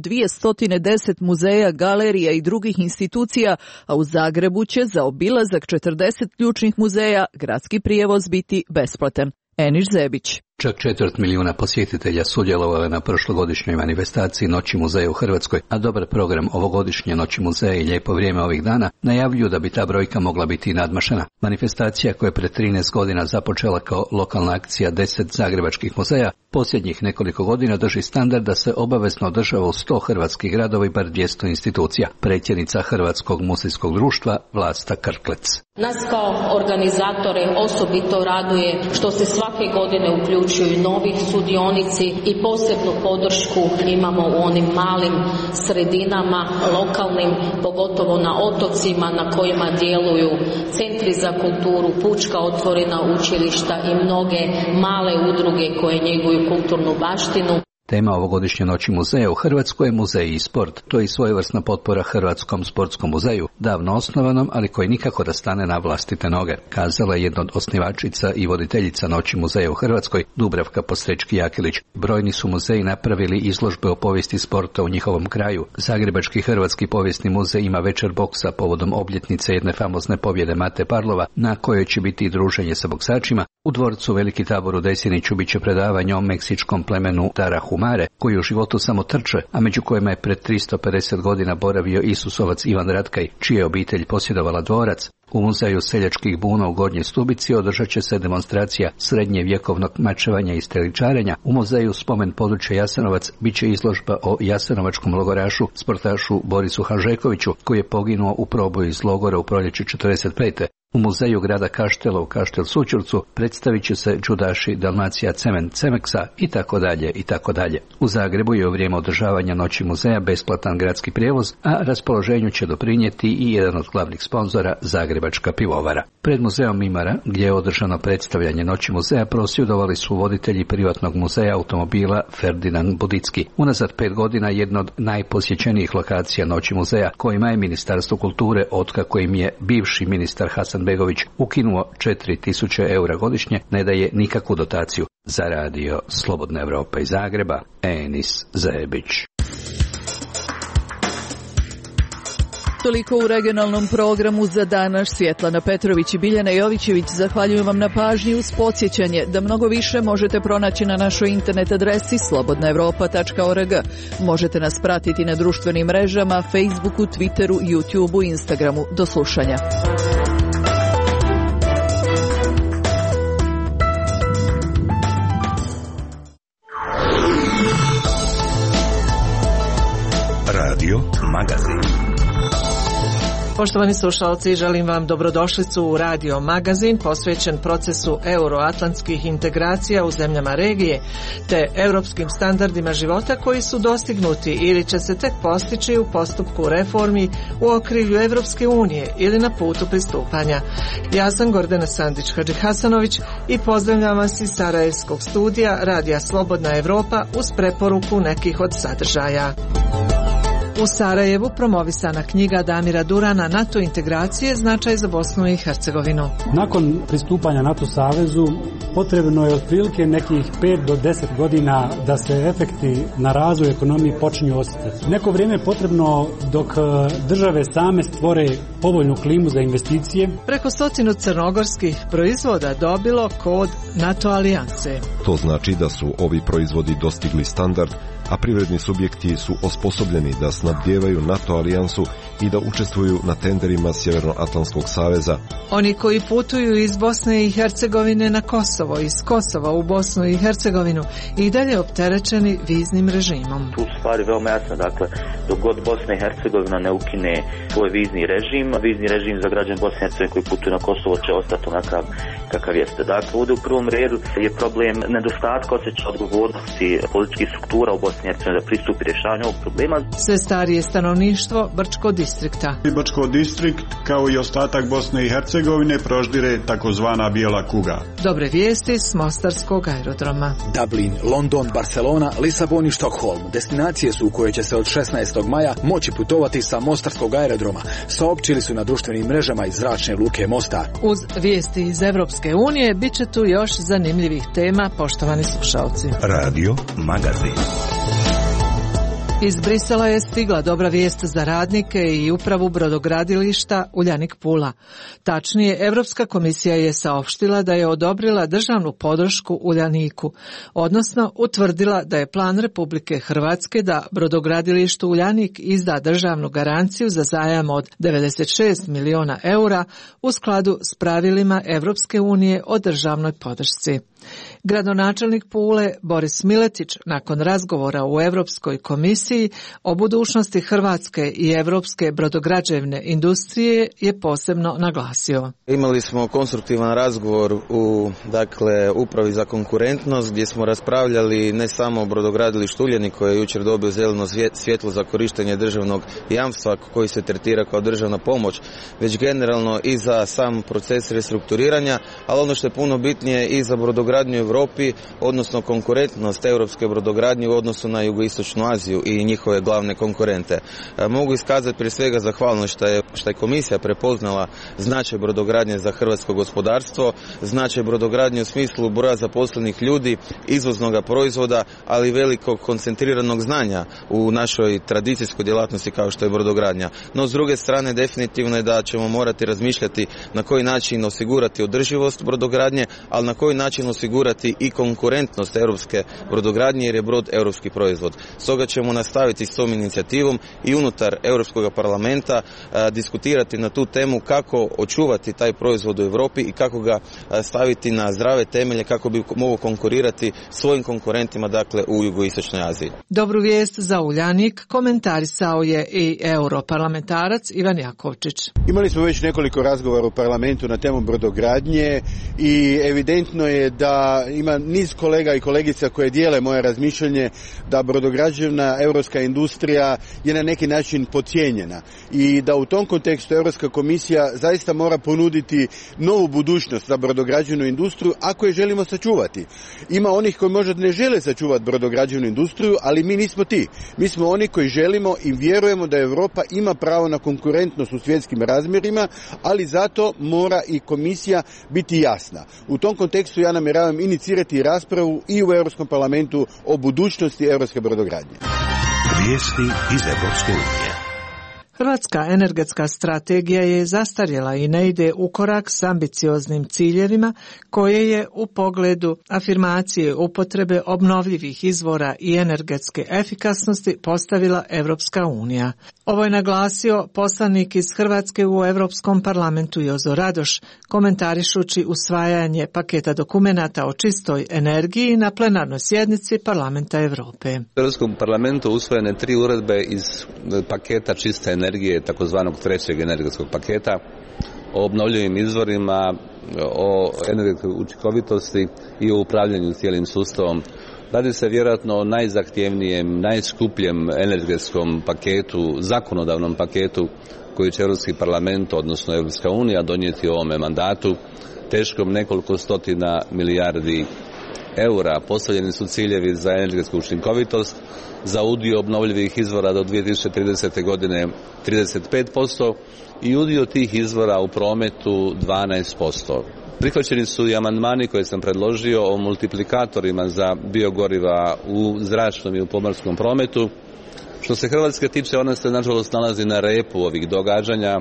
210 muzeja, galerija i drugih institucija, a u Zagrebu će za obilazak 40 ključnih muzeja gradski prijevoz biti besplatan. Eniš Zebić. Čak 250.000 posjetitelja sudjelovalo je na prošlogodišnjoj manifestaciji Noći muzeja u Hrvatskoj, a dobar program ovogodišnje Noći muzeja i lijepo vrijeme ovih dana najavljuju da bi ta brojka mogla biti i nadmašena. Manifestacija koja je pred 13 godina započela kao lokalna akcija 10 zagrebačkih muzeja, posljednjih nekoliko godina drži standard da se obavezno održava u 100 hrvatskih gradova i bar 200 institucija. Predsjednica Hrvatskog muzejskog društva Vlasta Krklec. Nas kao organizatore osobito raduje što se svake godine uključuju novi sudionici i posebnu podršku imamo u onim malim sredinama, lokalnim, pogotovo na otocima na kojima djeluju centri za kulturu, pučka otvorena učilišta i mnoge male udruge koje njeguju kulturnu baštinu. Tema ovogodišnje Noći muzeja u Hrvatskoj je Muzej i sport. To je i svojevrsna potpora Hrvatskom sportskom muzeju, davno osnovanom, ali koji nikako da stane na vlastite noge, kazala je jedna od osnivačica i voditeljica Noći muzeja u Hrvatskoj, Dubravka Postrečki-Jakilić. Brojni su muzeji napravili izložbe o povijesti sporta u njihovom kraju. Zagrebački Hrvatski povijesni muzej ima večer boksa povodom obljetnice jedne famozne pobjede Mate Parlova, na kojoj će biti i druženje sa boksačima. U dvorcu Veliki Tabor u Desjeniću biće predavanje o meksičkom plemenu Tarahumare, koji u životu samo trče, a među kojima je pred 350 godina boravio Isusovac Ivan Ratkaj, čija je obitelj posjedovala dvorac. U muzeju seljačkih buna u Gornjoj Stubici održat će se demonstracija srednjevjekovnog mačevanja i streličarenja. U muzeju Spomen područja Jasenovac bit će izložba o jasenovačkom logorašu, sportašu Borisu Hanžekoviću, koji je poginuo u proboju iz logora u proljeće 45. U muzeju grada Kaštela u Kaštel Sućurcu predstavit će se džudaši Dalmacija Cement Cemeksa i tako dalje i tako dalje. U Zagrebu je u vrijeme održavanja Noći muzeja besplatan gradski prijevoz, a raspoloženju će doprinijeti i jedan od glavnih sponzora, Zagrebačka pivovara. Pred muzeom Mimara, gdje je održano predstavljanje Noći muzeja, prosvjedovali su voditelji privatnog muzeja automobila Ferdinand Budicki. Unazad 5 godina jedna od najposjećenijih lokacija Noći muzeja, kojima je Ministarstvo kulture, otkako im je bivši ministar Hasan Begović ukinuo 4.000 eura godišnje, ne daje nikakvu dotaciju. Za radio Slobodna Evropa iz Zagreba, Enis Zebić. Toliko u regionalnom programu za danas. Svjetlana Petrović i Biljana Jovićević zahvaljujem vam na pažnji uz podsjećanje da mnogo više možete pronaći na našoj internet adresi slobodnaevropa.org. Možete nas pratiti na društvenim mrežama, Facebooku, Twitteru, YouTubeu, Instagramu. Do slušanja. Radio Magazin. Poštovani slušalci, želim vam dobrodošlicu u Radio Magazin posvećen procesu euroatlantskih integracija u zemljama regije te europskim standardima života koji su dostignuti ili će se tek postići u postupku reformi u okrilju Evropske unije ili na putu pristupanja. Ja sam Gordana Sandić-Hadžihasanović i pozdravljam vas iz Sarajevskog studija Radija Slobodna Evropa uz preporuku nekih od sadržaja. U Sarajevu promovisana knjiga Damira Durana NATO integracije, značaj za Bosnu i Hercegovinu. Nakon pristupanja NATO savezu potrebno je otprilike nekih 5 do 10 godina da se efekti na razvoj ekonomije počinju osjetiti. Neko vrijeme je potrebno dok države same stvore povoljnu klimu za investicije. Preko 100 crnogorskih proizvoda dobilo kod NATO alijanse. To znači da su ovi proizvodi dostigli standard, a privredni subjekti su osposobljeni da snabdijevaju NATO alijansu i da učestvuju na tenderima Sjevernoatlantskog saveza. Oni koji putuju iz Bosne i Hercegovine na Kosovo, iz Kosova u Bosnu i Hercegovinu i dalje opterećeni viznim režimom. Tu su stvari veoma jasne, dakle, dok god Bosna i Hercegovina ne ukine svoj vizni režim za građane Bosne i Hercegovine koji putuju na Kosovo će ostati onakav kakav jeste. Dakle, ovdje u prvom redu je problem nedostatka osjećaja odgovornosti političkih struktura u Bosni i Hercegovini da pristupi rješavanju ovog problema. Sve starije stanovništvo Brčko distrikta. Brčko distrikt, kao i ostatak Bosne i Hercegovine, proždire takozvana bijela kuga. Dobre vijesti s Mostarskog aerodroma. Dublin, London, Barcelona, Lisabon i Štokholm. Destinacije su u koje će se od 16. maja moći putovati sa Mostarskog aerodroma, saopćili su na društvenim mrežama iz zračne luke Mostar. Uz vijesti iz Evropske unije bit će tu još zanimljivih tema, poštovani slušalci. Radio Magazin. Iz Brisela je stigla dobra vijest za radnike i upravu brodogradilišta Uljanik Pula. Tačnije, Evropska komisija je saopštila da je odobrila državnu podršku Uljaniku, odnosno utvrdila da je plan Republike Hrvatske da brodogradilištu Uljanik izda državnu garanciju za zajam od 96 miliona eura u skladu s pravilima Evropske unije o državnoj podršci. Gradonačelnik Pule Boris Miletić nakon razgovora u Europskoj komisiji o budućnosti Hrvatske i europske brodograđevne industrije je posebno naglasio. Imali smo konstruktivan razgovor u upravi za konkurentnost gdje smo raspravljali ne samo o brodogradilištu Uljanik koji je jučer dobio zeleno svjetlo za korištenje državnog jamstva koji se tretira kao državna pomoć, već generalno i za sam proces restrukturiranja, ali ono što je puno bitnije i za brodogradnju u Europi, odnosno konkurentnost europske brodogradnje u odnosu na jugoistočnu Aziju i njihove glavne konkurente. Mogu iskazati prije svega zahvalnost što je komisija prepoznala značaj brodogradnje za hrvatsko gospodarstvo, značaj brodogradnje u smislu broja zaposlenih ljudi, izvoznog proizvoda, ali i velikog koncentriranog znanja u našoj tradicijskoj djelatnosti kao što je brodogradnja. No, s druge strane, definitivno je da ćemo morati razmišljati na koji način osigurati održivost brodogradnje, ali na koji način osigurati osigurati i konkurentnost europske brodogradnje jer je brod europski proizvod. Stoga ćemo nastaviti s tom inicijativom i unutar Europskog parlamenta diskutirati na tu temu kako očuvati taj proizvod u Europi i kako ga staviti na zdrave temelje kako bi mogao konkurirati svojim konkurentima, dakle u jugoistočnoj Aziji. Dobru vijest za Uljanik komentarisao je i europarlamentarac Ivan Jakovčić. Imali smo već nekoliko razgovora u parlamentu na temu brodogradnje i evidentno je da ima niz kolega i kolegica koje dijele moje razmišljanje da brodograđevna europska industrija je na neki način podcijenjena i da u tom kontekstu Europska komisija zaista mora ponuditi novu budućnost za brodograđevnu industriju ako je želimo sačuvati. Ima onih koji možda ne žele sačuvati brodograđevnu industriju, ali mi nismo ti. Mi smo oni koji želimo i vjerujemo da Europa ima pravo na konkurentnost u svjetskim razmjerima, ali zato mora i komisija biti jasna. U tom kontekstu ja namjeravam inicirati raspravu i u Europskom parlamentu o budućnosti europske brodogradnje. Vijesti iz Europske unije. Hrvatska energetska strategija je zastarjela i ne ide u korak s ambicioznim ciljevima koje je u pogledu afirmacije upotrebe obnovljivih izvora i energetske efikasnosti postavila Europska unija. Ovo je naglasio poslanik iz Hrvatske u Europskom parlamentu Jozo Radoš, komentarišući usvajanje paketa dokumenata o čistoj energiji na plenarnoj sjednici Parlamenta Europe. U Europskom parlamentu usvojene 3 uredbe iz paketa čiste energije, takozvanog 3. energetskog paketa, o obnovljivim izvorima, o energetskoj učinkovitosti i o upravljanju cijelim sustavom. Radi se vjerojatno o najzahtjevnijem, najskupljem energetskom paketu, zakonodavnom paketu koji će Europski parlament, odnosno Europska unija, donijeti u ovome mandatu, teškom nekoliko stotina milijardi eura. Postavljeni su ciljevi za energetsku učinkovitost, za udio obnovljivih izvora do 2030. godine 35% i udio tih izvora u prometu 12%. Prihvaćeni su i amandmani koje sam predložio o multiplikatorima za biogoriva u zračnom i u pomorskom prometu. Što se Hrvatske tiče, ona se nažalost nalazi na repu ovih događanja.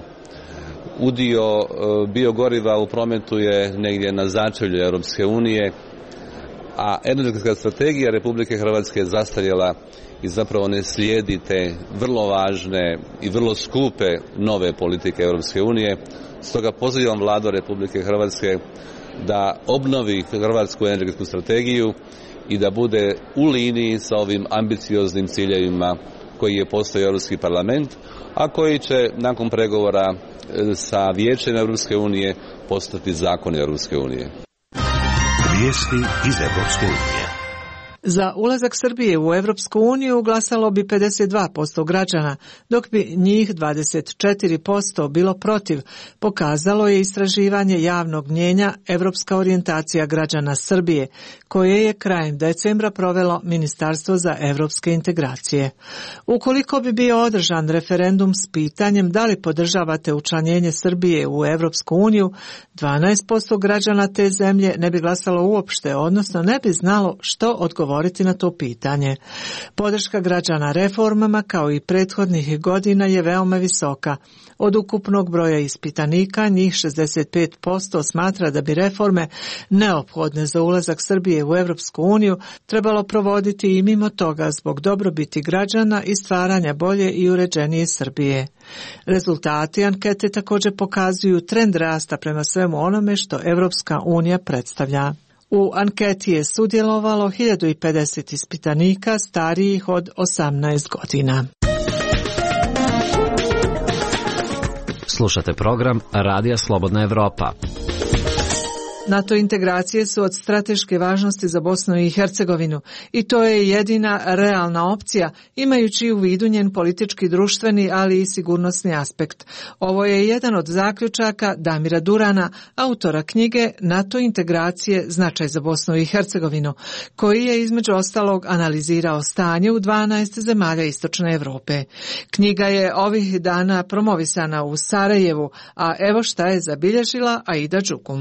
Udio biogoriva u prometu je negdje na začelju Europske unije, a energetska strategija Republike Hrvatske je zastarjela i zapravo ne slijedi te vrlo važne i vrlo skupe nove politike Europske unije. Stoga pozivam Vladu Republike Hrvatske da obnovi hrvatsku energetsku strategiju i da bude u liniji sa ovim ambicioznim ciljevima koji je postavio Europski parlament, a koji će nakon pregovora sa Vijećem Europske unije postati zakon Europske unije. Vijesti iz Europske unije. Za ulazak Srbije u Europsku uniju glasalo bi 52% građana, dok bi njih 24% bilo protiv, pokazalo je istraživanje javnog mnijenja Europska orijentacija građana Srbije, koje je krajem decembra provelo Ministarstvo za europske integracije. Ukoliko bi bio održan referendum s pitanjem da li podržavate učlanjenje Srbije u Europsku uniju, 12% građana te zemlje ne bi glasalo uopšte, odnosno ne bi znalo što odgovoriti na to pitanje. Podrška građana reformama kao i prethodnih godina je veoma visoka. Od ukupnog broja ispitanika njih 65% smatra da bi reforme neophodne za ulazak Srbije u Europsku uniju trebalo provoditi i mimo toga zbog dobrobiti građana i stvaranja bolje i uređenije Srbije. Rezultati ankete također pokazuju trend rasta prema svemu onome što Europska unija predstavlja. U anketi je sudjelovalo 1050 ispitanika starijih od 18 godina. Slušate program Radija Slobodna Evropa. NATO integracije su od strateške važnosti za Bosnu i Hercegovinu i to je jedina realna opcija, imajući u vidu njen politički, društveni, ali i sigurnosni aspekt. Ovo je jedan od zaključaka Damira Durana, autora knjige NATO integracije, značaj za Bosnu i Hercegovinu, koji je između ostalog analizirao stanje u 12 zemalja Istočne Europe. Knjiga je ovih dana promovisana u Sarajevu, a evo šta je zabilježila Aida Đukum.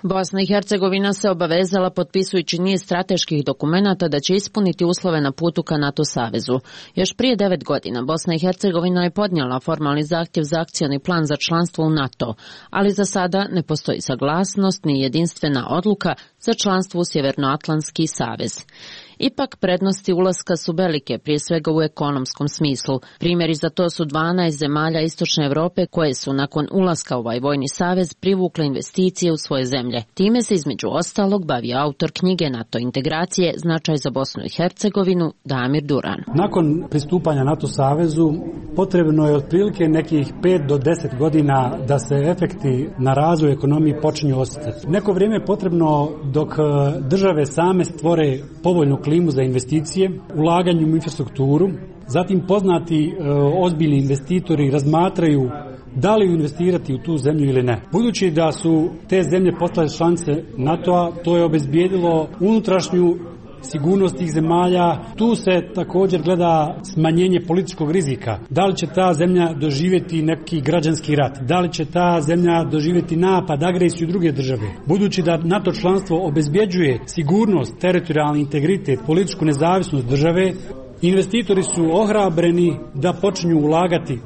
Bosna i Hercegovina se obavezala potpisujući niz strateških dokumenata da će ispuniti uslove na putu ka NATO savezu. Još prije 9 godina Bosna i Hercegovina je podnijela formalni zahtjev za akcioni plan za članstvo u NATO, ali za sada ne postoji saglasnost ni jedinstvena odluka za članstvo u Sjevernoatlantski savez. Ipak prednosti ulaska su velike, prije svega u ekonomskom smislu. Primjeri za to su 12 zemalja Istočne Europe koje su nakon ulaska u ovaj vojni savez privukle investicije u svoje zemlje. Time se između ostalog bavi autor knjige NATO integracije, značaj za Bosnu i Hercegovinu, Damir Duran. Nakon pristupanja NATO savezu potrebno je otprilike nekih 5 do 10 godina da se efekti na razvoj ekonomije počinju osjetiti. Neko vrijeme je potrebno dok države same stvore povoljnu klimu za investicije, ulaganjem u infrastrukturu, zatim poznati ozbiljni investitori razmatraju da li investirati u tu zemlju ili ne. Budući da su te zemlje postale članice NATO-a, to je obezbijedilo unutrašnju sigurnost tih zemalja. Tu se također gleda smanjenje političkog rizika. Da li će ta zemlja doživjeti neki građanski rat? Da li će ta zemlja doživjeti napad, agresiju druge države? Budući da NATO članstvo obezbjeđuje sigurnost, teritorijalni integritet, političku nezavisnost države, investitori su ohrabreni da počinju ulagati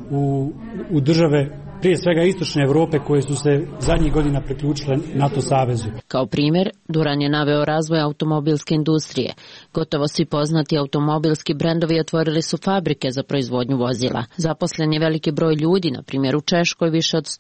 u države prije svega Istočne Europe koje su se zadnjih godina priključile NATO savezu. Kao primjer, Duran je naveo razvoj automobilske industrije. Gotovo svi poznati automobilski brendovi otvorili su fabrike za proizvodnju vozila. Zaposlen je veliki broj ljudi, na primjer u Češkoj više od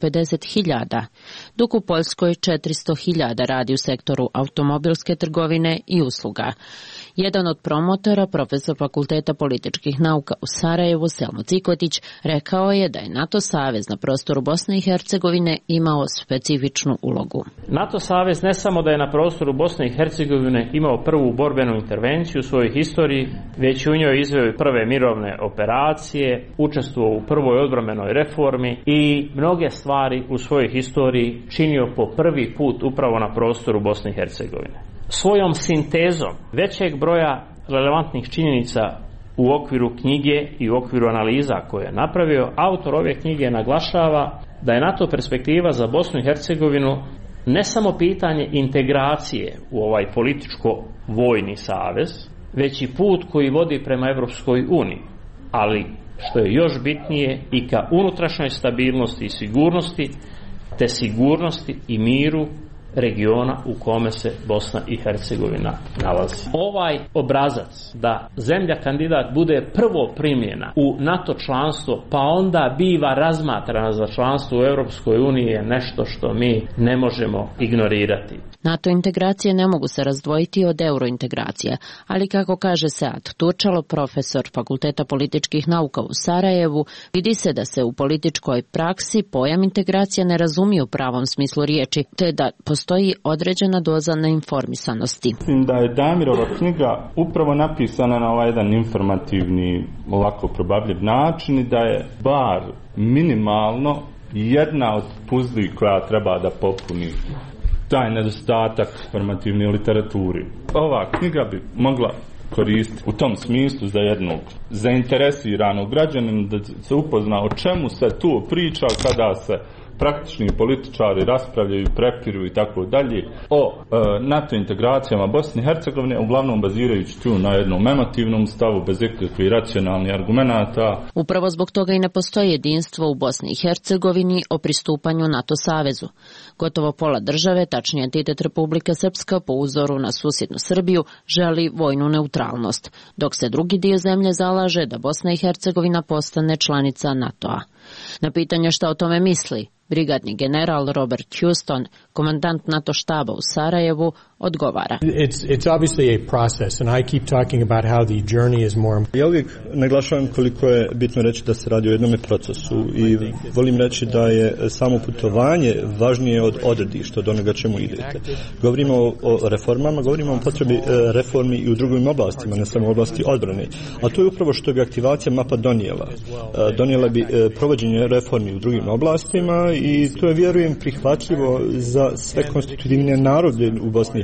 150.000, dok u Poljskoj 400.000 radi u sektoru automobilske trgovine i usluga. Jedan od promotora, profesor Fakulteta političkih nauka u Sarajevu, Selmo Cikotić, rekao je da je NATO savez na prostoru Bosne i Hercegovine imao specifičnu ulogu. NATO savez ne samo da je na prostoru Bosne i Hercegovine imao prvu borbenu intervenciju u svojoj historiji, već u njoj izveo i prve mirovne operacije, učestvovao u prvoj odbrambenoj reformi i mnoge stvari u svojoj historiji činio po prvi put upravo na prostoru Bosne i Hercegovine. Svojom sintezom većeg broja relevantnih činjenica u okviru knjige i u okviru analiza koje je napravio, autor ove knjige naglašava da je NATO perspektiva za Bosnu i Hercegovinu ne samo pitanje integracije u ovaj političko-vojni savez, već i put koji vodi prema Evropskoj uniji, ali što je još bitnije i ka unutrašnjoj stabilnosti i sigurnosti, te sigurnosti i miru regiona u kome se Bosna i Hercegovina nalazi. Ovaj obrazac da zemlja kandidat bude prvo primljena u NATO članstvo pa onda biva razmatrana za članstvo u Europskoj uniji je nešto što mi ne možemo ignorirati. NATO integracije ne mogu se razdvojiti od eurointegracije, ali kako kaže Sead Turčalo, profesor Fakulteta političkih nauka u Sarajevu, vidi se da se u političkoj praksi pojam integracija ne razumije u pravom smislu riječi, te da postoji određena doza neinformisanosti. Mislim da je Damirova knjiga upravo napisana na ovaj jedan informativni, ovako probabljiv način i da je bar minimalno jedna od puzli koja treba da popuni taj nedostatak formativne literaturi. Ova knjiga bi mogla koristiti u tom smislu za jednog zainteresiranog građanina da se upozna o čemu se tu priča kada se praktični političari raspravljaju, prepiru i tako dalje o NATO integracijama Bosne i Hercegovine, uglavnom bazirajući tu na jednom emotivnom stavu bez ikakvih racionalnih argumenata. Upravo zbog toga i ne postoji jedinstvo u Bosni i Hercegovini o pristupanju NATO savezu. Gotovo pola države, tačnije entitet Republika Srpska po uzoru na susjednu Srbiju, želi vojnu neutralnost, dok se drugi dio zemlje zalaže da Bosna i Hercegovina postane članica NATO-a. Na pitanje šta o tome misli, brigadni general Robert Houston, komandant NATO štaba u Sarajevu, odgovara. It's obviously a process and I keep talking about how the journey is more. Ja uvijek naglašavam koliko je bitno reći da se radi o jednom procesu i volim reći da je samo putovanje važnije od odredišta, od onoga čemu idete. Govorimo o reformama, govorimo o potrebi reformi i u drugim oblastima, ne samo u oblasti odbrane. A to je upravo što bi aktivacija mapa donijela. Donijela bi provođenje reformi u drugim oblastima i to je, vjerujem, prihvatljivo za sve konstitutivne narode u Bosni i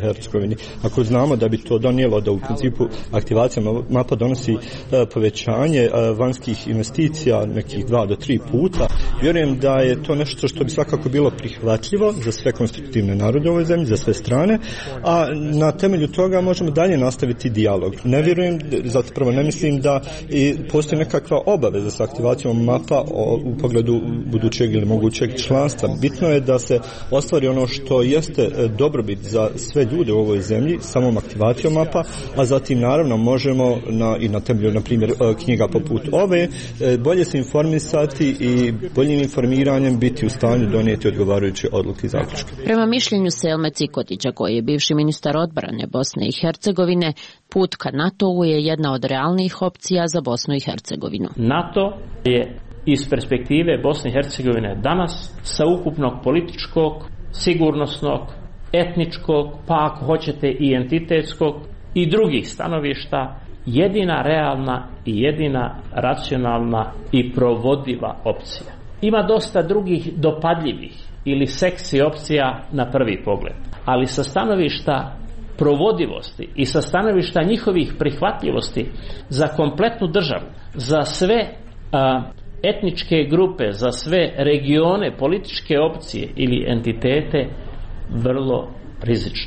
Hercegovini. Ako znamo da bi to donijelo da u principu aktivacija mapa donosi povećanje vanjskih investicija nekih 2 do 3 puta, vjerujem da je to nešto što bi svakako bilo prihvatljivo za sve konstitutivne narode u ovoj zemlji, za sve strane, a na temelju toga možemo dalje nastaviti dijalog. Ne vjerujem, zapravo ne mislim da postoji nekakva obaveza sa aktivacijom mapa u pogledu budućeg ili mogućeg članstva. Bitno je da se ostvari ono što jeste dobrobit za sve ljude u ovoj zemlji samom aktivacijom mapa, a zatim naravno možemo i na temelju, na primjer, knjiga poput ove, bolje se informisati i boljim informiranjem biti u stanju donijeti odgovarajuće odluke i zaključke. Prema mišljenju Selme Cikodića, koji je bivši ministar odbrane Bosne i Hercegovine, put ka NATO-u je jedna od realnih opcija za Bosnu i Hercegovinu. NATO je iz perspektive Bosne i Hercegovine danas sa ukupnog političkog, sigurnosnog, etničkog, pa ako hoćete i entitetskog i drugih stanovišta jedina realna i jedina racionalna i provodiva opcija. Ima dosta drugih dopadljivih ili seksi opcija na prvi pogled, ali sa stanovišta provodivosti i sa stanovišta njihovih prihvatljivosti za kompletnu državu, za sve etničke grupe, za sve regione, političke opcije ili entitete, vrlo rizično.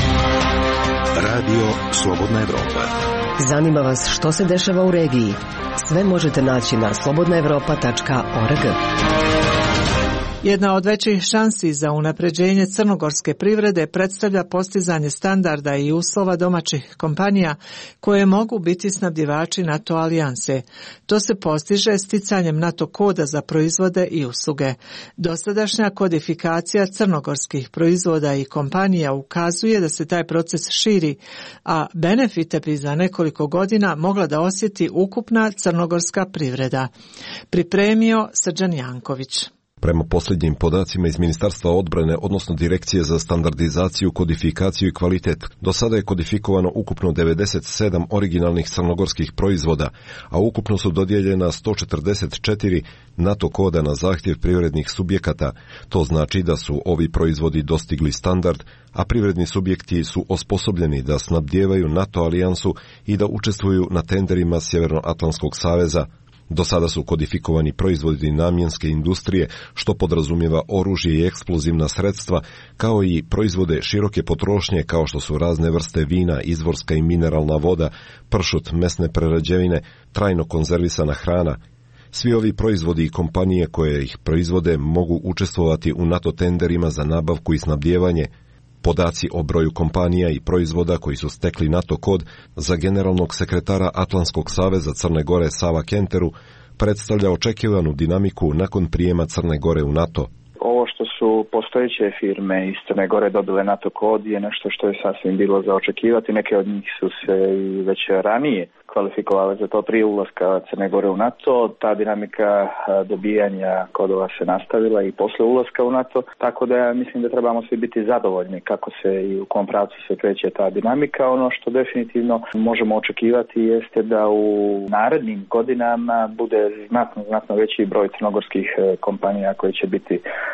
Radio Slobodna Evropa. Zanima vas što se dešava u regiji? Sve možete naći na slobodnaevropa.org. Jedna od većih šansi za unapređenje crnogorske privrede predstavlja postizanje standarda i uslova domaćih kompanija koje mogu biti snabdjevači NATO alijanse. To se postiže sticanjem NATO koda za proizvode i usluge. Dosadašnja kodifikacija crnogorskih proizvoda i kompanija ukazuje da se taj proces širi, a benefite bi za nekoliko godina mogla da osjeti ukupna crnogorska privreda. Pripremio Srđan Janković. Prema posljednjim podacima iz Ministarstva odbrane, odnosno Direkcije za standardizaciju, kodifikaciju i kvalitet, do sada je kodifikovano ukupno 97 originalnih crnogorskih proizvoda, a ukupno su dodijeljena 144 NATO koda na zahtjev privrednih subjekata. To znači da su ovi proizvodi dostigli standard, a privredni subjekti su osposobljeni da snabdijevaju NATO alijansu i da učestvuju na tenderima Sjevernoatlantskog saveza. Do sada su kodifikovani proizvodi namjenske industrije, što podrazumijeva oružje i eksplozivna sredstva, kao i proizvode široke potrošnje kao što su razne vrste vina, izvorska i mineralna voda, pršut, mesne prerađevine, trajno konzervisana hrana. Svi ovi proizvodi i kompanije koje ih proizvode mogu učestvovati u NATO tenderima za nabavku i snabdijevanje. Podaci o broju kompanija i proizvoda koji su stekli NATO kod za generalnog sekretara Atlantskog saveza Crne Gore Sava Kenteru predstavlja očekivanu dinamiku nakon prijema Crne Gore u NATO. Ovo što su postojeće firme iz Crne Gore dobile NATO kod je nešto što je sasvim bilo za očekivati. Neke od njih su se i već ranije kvalifikovale za to prije ulaska Crne Gore u NATO. Ta dinamika dobijanja kodova se nastavila i posle ulaska u NATO, tako da ja mislim da trebamo svi biti zadovoljni kako se i u kom pravcu se kreće ta dinamika. Ono što definitivno možemo očekivati jeste da u narednim godinama bude znatno veći broj crnogorskih kompanija koje će biti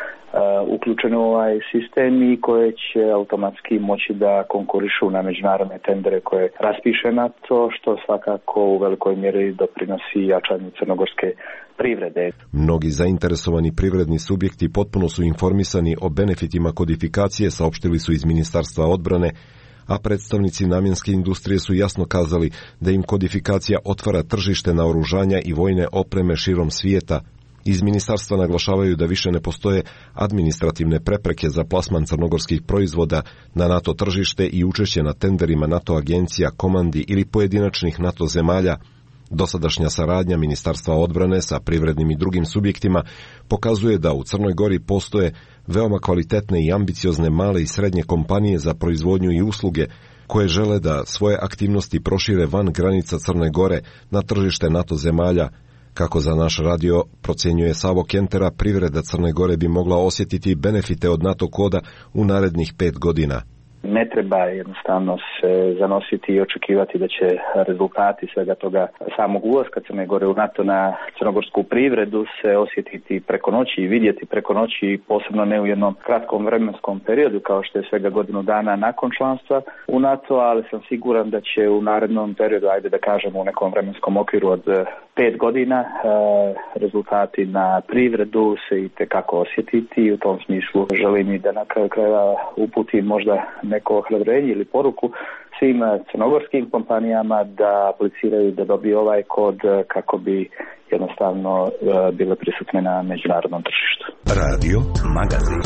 uključeno u ovaj sistem i koje će automatski moći da konkurišu na međunarodne tendere koje raspiše NATO, što svakako u velikoj mjeri doprinosi jačanju crnogorske privrede. Mnogi zainteresovani privredni subjekti potpuno su informisani o benefitima kodifikacije, saopštili su iz Ministarstva odbrane, a predstavnici namjenske industrije su jasno kazali da im kodifikacija otvara tržište naoružanja i vojne opreme širom svijeta. Iz ministarstva naglašavaju da više ne postoje administrativne prepreke za plasman crnogorskih proizvoda na NATO tržište i učešće na tenderima NATO agencija, komandi ili pojedinačnih NATO zemalja. Dosadašnja saradnja Ministarstva odbrane sa privrednim i drugim subjektima pokazuje da u Crnoj Gori postoje veoma kvalitetne i ambiciozne male i srednje kompanije za proizvodnju i usluge koje žele da svoje aktivnosti prošire van granica Crne Gore na tržište NATO zemalja. Kako za naš radio procjenjuje Savo Kentera, privreda Crne Gore bi mogla osjetiti benefite od NATO koda u narednih 5 godina. Ne treba jednostavno se zanositi i očekivati da će rezultati svega toga samog ulaska Crne Gore u NATO na crnogorsku privredu se osjetiti preko noći i vidjeti preko noći, posebno ne u jednom kratkom vremenskom periodu kao što je svega godinu dana nakon članstva u NATO, ali sam siguran da će u narednom periodu, ajde da kažemo u nekom vremenskom okviru od 5 godina, rezultati na privredu se itekako osjetiti i u tom smislu želim i da na kraju krajeva uputim možda neko ohrabrenje ili poruku svim crnogorskim kompanijama da apliciraju da dobiju ovaj kod kako bi jednostavno bile prisutne na međunarodnom tržištu. Radio Magazin.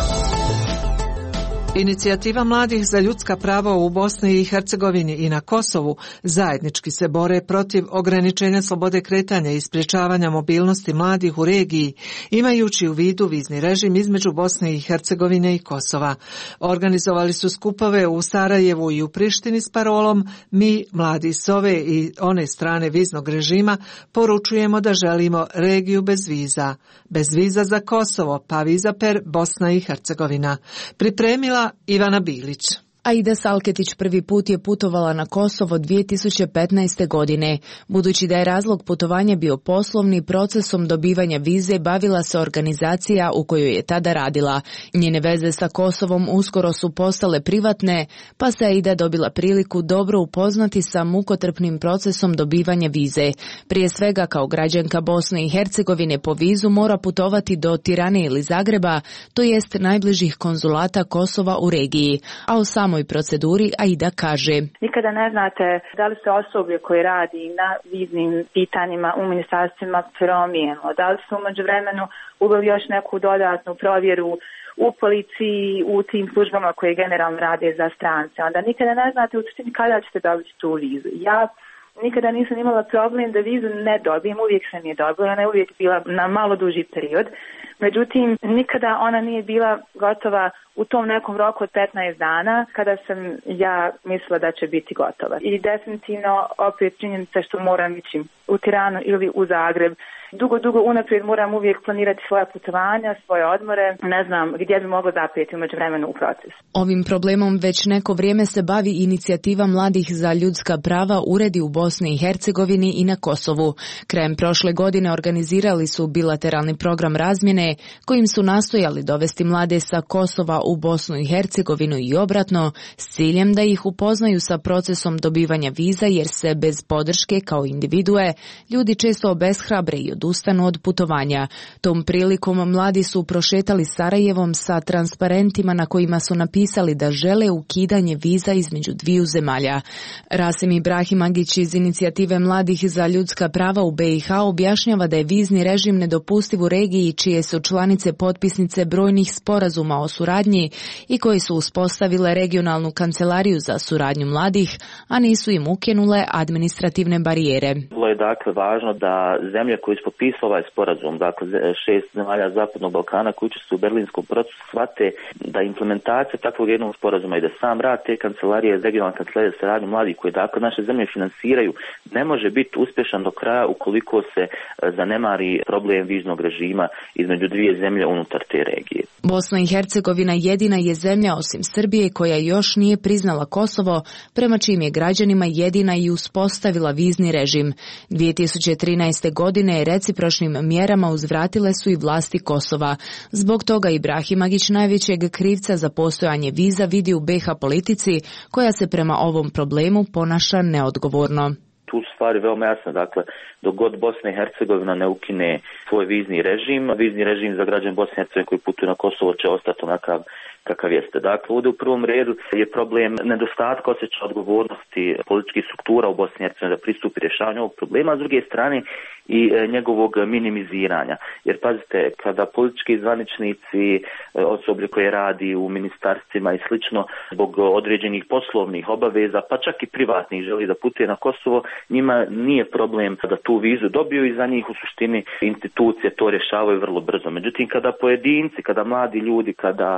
Inicijativa mladih za ljudska prava u Bosni i Hercegovini i na Kosovu zajednički se bore protiv ograničenja slobode kretanja i sprječavanja mobilnosti mladih u regiji, imajući u vidu vizni režim između Bosne i Hercegovine i Kosova. Organizovali su skupove u Sarajevu i u Prištini s parolom "Mi, mladi s ove i one strane viznog režima, poručujemo da želimo regiju bez viza. Bez viza za Kosovo, pa viza per Bosna i Hercegovina." Pripremila Ivana Bilić. Aida Salketić prvi put je putovala na Kosovo 2015. godine. Budući da je razlog putovanja bio poslovni, procesom dobivanja vize bavila se organizacija u kojoj je tada radila. Njene veze sa Kosovom uskoro su postale privatne, pa se Aida dobila priliku dobro upoznati sa mukotrpnim procesom dobivanja vize. Prije svega kao građanka Bosne i Hercegovine po vizu mora putovati do Tirane ili Zagreba, to jest najbližih konzulata Kosova u regiji, a o samoj proceduri Aida kaže: Nikada ne znate da li se osoblje koje radi na viznim pitanjima u ministarstvima promijenilo, da li su umeđu vremenu uveli još neku dodatnu provjeru u policiji, u tim službama koje generalno rade za strance. Onda nikada ne znate u suštini kada ćete dobiti tu vizu. Ja nikada nisam imala problem da vizu ne dobijem, uvijek sam je dobila, ona je uvijek bila na malo duži period. Međutim, nikada ona nije bila gotova u tom nekom roku od 15 dana kada sam ja mislila da će biti gotova. I definitivno opet činjenica što moram ići u Tiranu ili u Zagreb. Dugo unaprijed moram uvijek planirati svoja putovanja, svoje odmore. Ne znam gdje bi mogla zapeti umeđu vremenu u proces. Ovim problemom već neko vrijeme se bavi inicijativa mladih za ljudska prava uredi u Bosni i Hercegovini i na Kosovu. Krajem prošle godine organizirali su bilateralni program razmjene kojim su nastojali dovesti mlade sa Kosova u Bosnu i Hercegovinu i obratno s ciljem da ih upoznaju sa procesom dobivanja viza jer se bez podrške kao individue ljudi često obeshrabre i odustanu od putovanja. Tom prilikom mladi su prošetali Sarajevom sa transparentima na kojima su napisali da žele ukidanje viza između dviju zemalja. Rasim Ibrahimagić iz inicijative mladih za ljudska prava u BiH objašnjava da je vizni režim nedopustiv u regiji čije su članice potpisnice brojnih sporazuma o suradnji i koji su uspostavile regionalnu kancelariju za suradnju mladih, a nisu im ukinule administrativne barijere. Bilo je dakle važno da zemlje koje su potpisale ovaj sporazum, dakle 6 zemalja Zapadnog Balkana koji učestvuju u berlinskom procesu, shvate da implementacija takvog jednog sporazuma i da sam rad te kancelarije, regionalne kancelarije za saradnju mladih koje dakle naše zemlje finansiraju, ne može biti uspješan do kraja ukoliko se zanemari problem viznog režima između dvije zemlje unutar te regije. Bosna i Hercegovina jedina je zemlja osim Srbije koja još nije priznala Kosovo, prema čijim je građanima jedina i uspostavila vizni režim. 2013. godine recipročnim mjerama uzvratile su i vlasti Kosova. Zbog toga Ibrahimagić najvećeg krivca za postojanje viza vidi u BiH politici koja se prema ovom problemu ponaša neodgovorno. Tu su stvari veoma jasne, dakle, dok god Bosna i Hercegovina ne ukine svoj vizni režim za građane Bosne i Hercegovine koji putuju na Kosovo će ostati onakav kakav jeste. Dakle, ovdje u prvom redu je problem nedostatka osjećaja odgovornosti političkih struktura u Bosni i Hercegovini da pristupi rješavanju ovog problema, a s druge strane i njegovog minimiziranja. Jer pazite, kada politički zvaničnici, osoblje koje radi u ministarstvima i slično, zbog određenih poslovnih obaveza, pa čak i privatnih želi da putuje na Kosovo, njima nije problem da tu vizu dobiju i za njih u suštini institucije to rješavaju vrlo brzo. Međutim, kada pojedinci, kada mladi ljudi, kada organizacije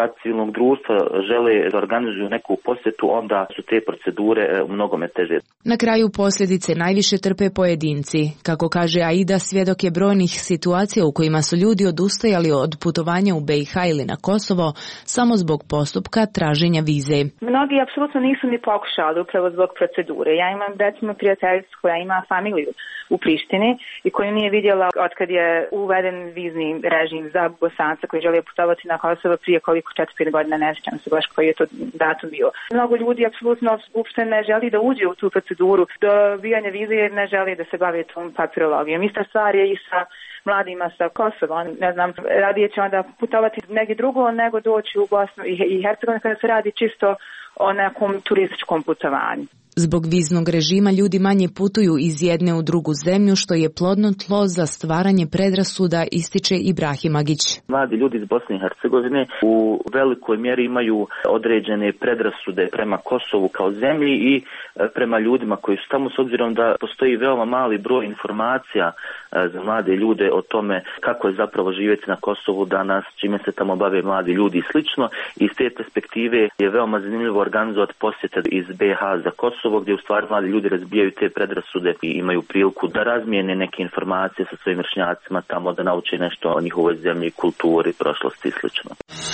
civilnog društva žele da organizuju neku posjetu, onda su te procedure mnogome teže. Na kraju posljedice najviše trpe pojedinci. Kako kaže Aida, svjedok je brojnih situacija u kojima su ljudi odustajali od putovanja u BiH ili na Kosovo samo zbog postupka traženja vize. Mnogi apsolutno nisu ni pokušali upravo zbog procedure. Ja imam recimo prijateljicu koja ima familiju u Prištini i koju nije vidjela otkad je uveden vizni režim za Bosanca koji žele putovati na Kosovo prije koliko 4-5 godina, ne sjećam se baš koji je to datum bio. Mnogo ljudi apsolutno uopšte ne želi da uđe u tu proceduru dobijanja vize jer ne želi da se bavi tom papirologijom. Ista stvar je i sa mladima sa Kosova. Ne znam, radije će onda putovati negdje drugo nego doći u Bosnu i Hercegovinu kada se radi čisto o nekom turističkom putovanju. Zbog viznog režima ljudi manje putuju iz jedne u drugu zemlju, što je plodno tlo za stvaranje predrasuda, ističe Ibrahim Agić. Mladi ljudi iz Bosne i Hercegovine u velikoj mjeri imaju određene predrasude prema Kosovu kao zemlji i prema ljudima koji su tamo, s obzirom da postoji veoma mali broj informacija za mlade ljude o tome kako je zapravo živjeti na Kosovu danas, čime se tamo bave mladi ljudi i slično. Iz te perspektive je veoma zanimljivo organizovati posjete iz BiH za Kosovo, gdje u stvari mladi ljudi razbijaju te predrasude i imaju priliku da razmijene neke informacije sa svojim vršnjacima tamo, da nauče nešto o njihovoj zemlji, kulturi, prošlosti i slično.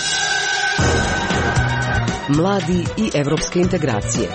Mladi i evropske integracije.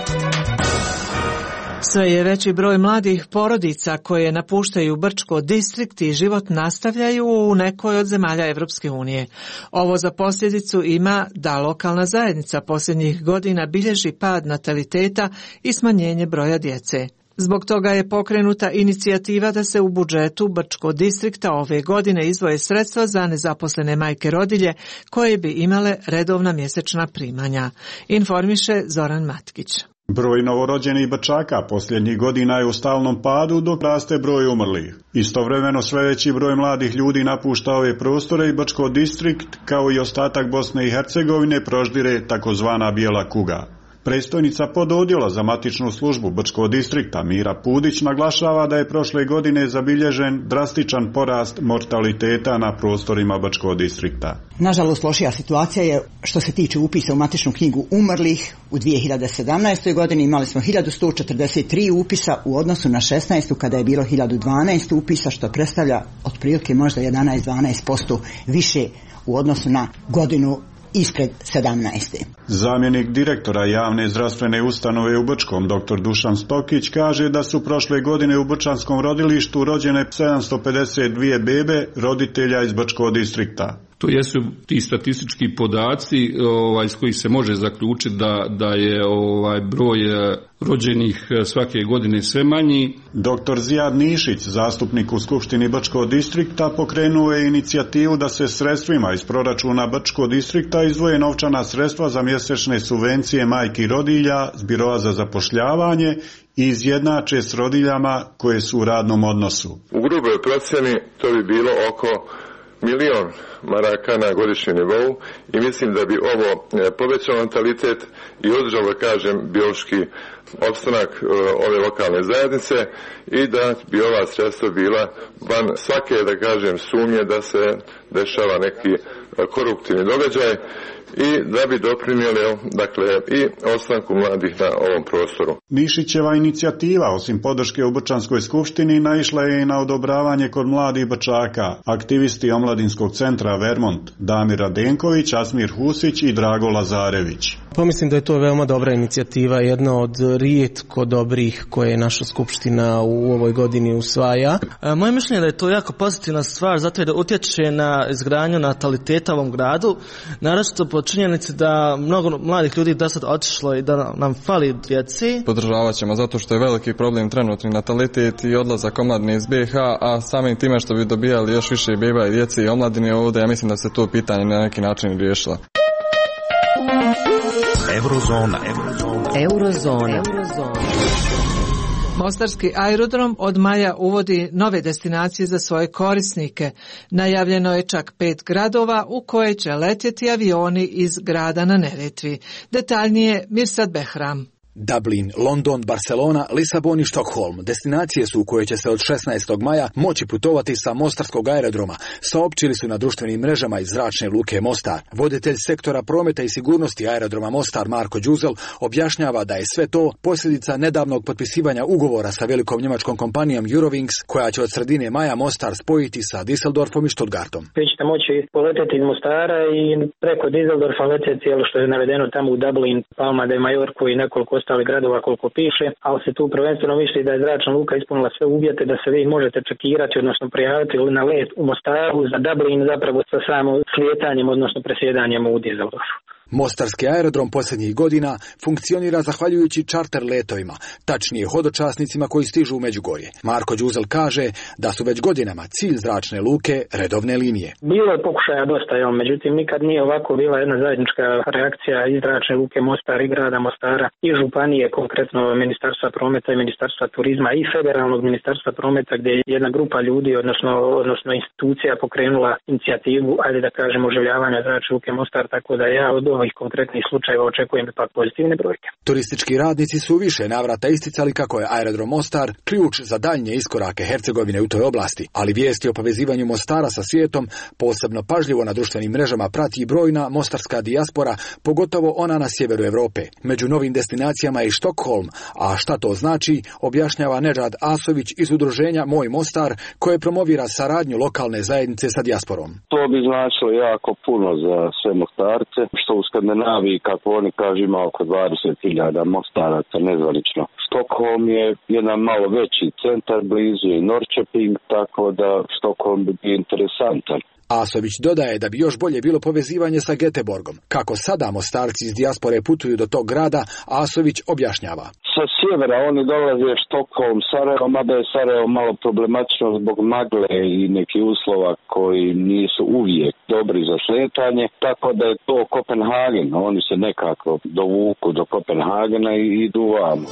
Sve je veći broj mladih porodica koje napuštaju Brčko distrikt i život nastavljaju u nekoj od zemalja Evropske unije. Ovo za posljedicu ima da lokalna zajednica posljednjih godina bilježi pad nataliteta i smanjenje broja djece. Zbog toga je pokrenuta inicijativa da se u budžetu Brčko distrikta ove godine izdvoje sredstva za nezaposlene majke rodilje koje bi imale redovna mjesečna primanja. Informiše Zoran Matkić. Broj novorođenih Brčaka posljednjih godina je u stalnom padu, dok raste broj umrlih. Istovremeno sve veći broj mladih ljudi napušta ove prostore i Brčko distrikt, kao i ostatak Bosne i Hercegovine, proždire takozvana bijela kuga. Predstojnica pododjela za matičnu službu Brčko distrikta Mira Pudić naglašava da je prošle godine zabilježen drastičan porast mortaliteta na prostorima Brčko distrikta. Nažalost, lošija situacija je što se tiče upisa u matičnu knjigu umrlih. U 2017. godini imali smo 1143 upisa u odnosu na 16. kada je bilo 1012 upisa, što predstavlja otprilike možda 11-12% više u odnosu na godinu ispred 17. Zamjenik direktora javne zdravstvene ustanove u Brčkom, dr. Dušan Stokić, kaže da su prošle godine u Brčanskom rodilištu rođene 752 bebe roditelja iz Brčkog distrikta. To jesu ti statistički podaci iz kojih se može zaključiti da je broj rođenih svake godine sve manji. Dr. Zijad Nišić, zastupnik u Skupštini Brčkog distrikta, pokrenuo je inicijativu da se sredstvima iz proračuna Brčkog distrikta izdvoje novčana sredstva za mjesečne subvencije majki rodilja s biroa za zapošljavanje i izjednače s rodiljama koje su u radnom odnosu. U gruboj procjeni to bi bilo oko 1.000.000 maraka na godišnjem nivou i mislim da bi ovo povećalo natalitet i održalo, da kažem, biološki opstanak ove lokalne zajednice i da bi ova sredstva bila van svake, da kažem, sumnje da se dešava neki koruptivni događaj i da bi doprinijeli, dakle, i ostanku mladih na ovom prostoru. Nišićeva inicijativa, osim podrške u Brčanskoj skupštini, naišla je i na odobravanje kod mladih Brčaka. Aktivisti Omladinskog centra Vermont, Damir Radenković, Asmir Husić i Drago Lazarević. Pa mislim da je to veoma dobra inicijativa, jedna od rijetko dobrih koje naša skupština u ovoj godini usvaja. Moje mišljenje je da je to jako pozitivna stvar, zato je da utječe na izgradnju nataliteta u ovom gradu, naročito po činjenici da mnogo mladih ljudi do sad otišlo i da nam fali djeci. Podržavat ćemo zato što je veliki problem trenutni natalitet i odlazak omladine iz BiH, a samim time što bi dobijali još više beba i djece i omladine ovdje, ja mislim da se to pitanje na neki način riješilo. Eurozona. Mostarski aerodrom od maja uvodi nove destinacije za svoje korisnike. Najavljeno je čak 5 gradova u koje će letjeti avioni iz grada na Neretvi. Detaljnije Mirsad Behram. Dublin, London, Barcelona, Lisabon i Štokholm destinacije su u koje će se od 16. maja moći putovati sa mostarskog aerodroma, saopćili su na društvenim mrežama iz zračne luke Mostar. Voditelj sektora prometa i sigurnosti aerodroma Mostar Marko Đuzel objašnjava da je sve to posljedica nedavnog potpisivanja ugovora sa velikom njemačkom kompanijom Eurowings, koja će od sredine maja Mostar spojiti sa Düsseldorfom i Stuttgartom. Vi ćete moći poleteti iz Mostara i preko Düsseldorfa leteti cijelo što je navedeno tamo u Dublin, Palma de Majorku i nekoliko ostalih gradova koliko piše, ali se tu prvenstveno misli da je zračna luka ispunila sve uvjete da se vi možete čekirati, odnosno prijaviti na let u Mostaru za Dublin zapravo sa samo slijetanjem, odnosno presjedanjem u Düsseldorfu. Mostarski aerodrom posljednjih godina funkcionira zahvaljujući čarter letovima, tačnije hodočasnicima koji stižu u Međugorje. Marko Đuzel kaže da su već godinama cilj zračne luke redovne linije. Bilo je pokušaja dosta, međutim nikad nije ovako bila jedna zajednička reakcija iz zračne luke Mostar i grada Mostara i županije, konkretno Ministarstva prometa i Ministarstva turizma i Federalnog Ministarstva prometa, gdje je jedna grupa ljudi, odnosno institucija pokrenula inicijativu, ajde da kažemo, oživljavanja zračne luke Mostar, tako da ja od ovih konkretnih slučajeva očekujem ipak pozitivne brojke. Turistički radnici su više navrata isticali kako je aerodrom Mostar ključ za daljnje iskorake Hercegovine u toj oblasti, ali vijesti o povezivanju Mostara sa svijetom posebno pažljivo na društvenim mrežama prati i brojna mostarska dijaspora, pogotovo ona na sjeveru Europe. Među novim destinacijama je i Štokholm, a šta to znači, objašnjava Nedžad Asović iz udruženja Moj Mostar, koje promovira saradnju lokalne zajednice sa dijasporom. To bi značilo jako puno za sve Mostarce, što u Skandinaviji, kako oni kažu, ima oko 20.000 Mostaraca nezvanično. Štokholm je jedan malo veći centar, blizu je Norrköping, tako da Štokholm bi bio interesantan. Asović dodaje da bi još bolje bilo povezivanje sa Göteborgom. Kako sada Mostarci iz dijaspore putuju do tog grada, Asović objašnjava. Sa sjevera oni dolaze Štokholm, Sarajevo, mada je Sarajevo malo problematično zbog magle i nekih uslova koji nisu uvijek dobri za sletanje, tako da je to Kopenhagen. Oni se nekako dovuku do Kopenhagena i idu vamo.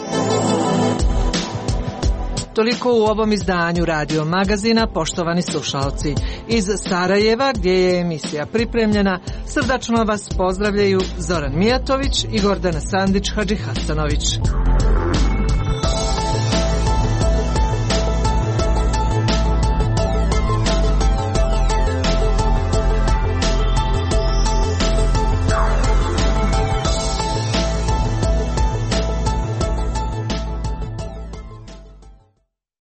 Toliko u ovom izdanju Radio Magazina, poštovani slušalci. Iz Sarajeva, gdje je emisija pripremljena, srdačno vas pozdravljaju Zoran Mijatović i Gordana Sandić Hadžihasanović.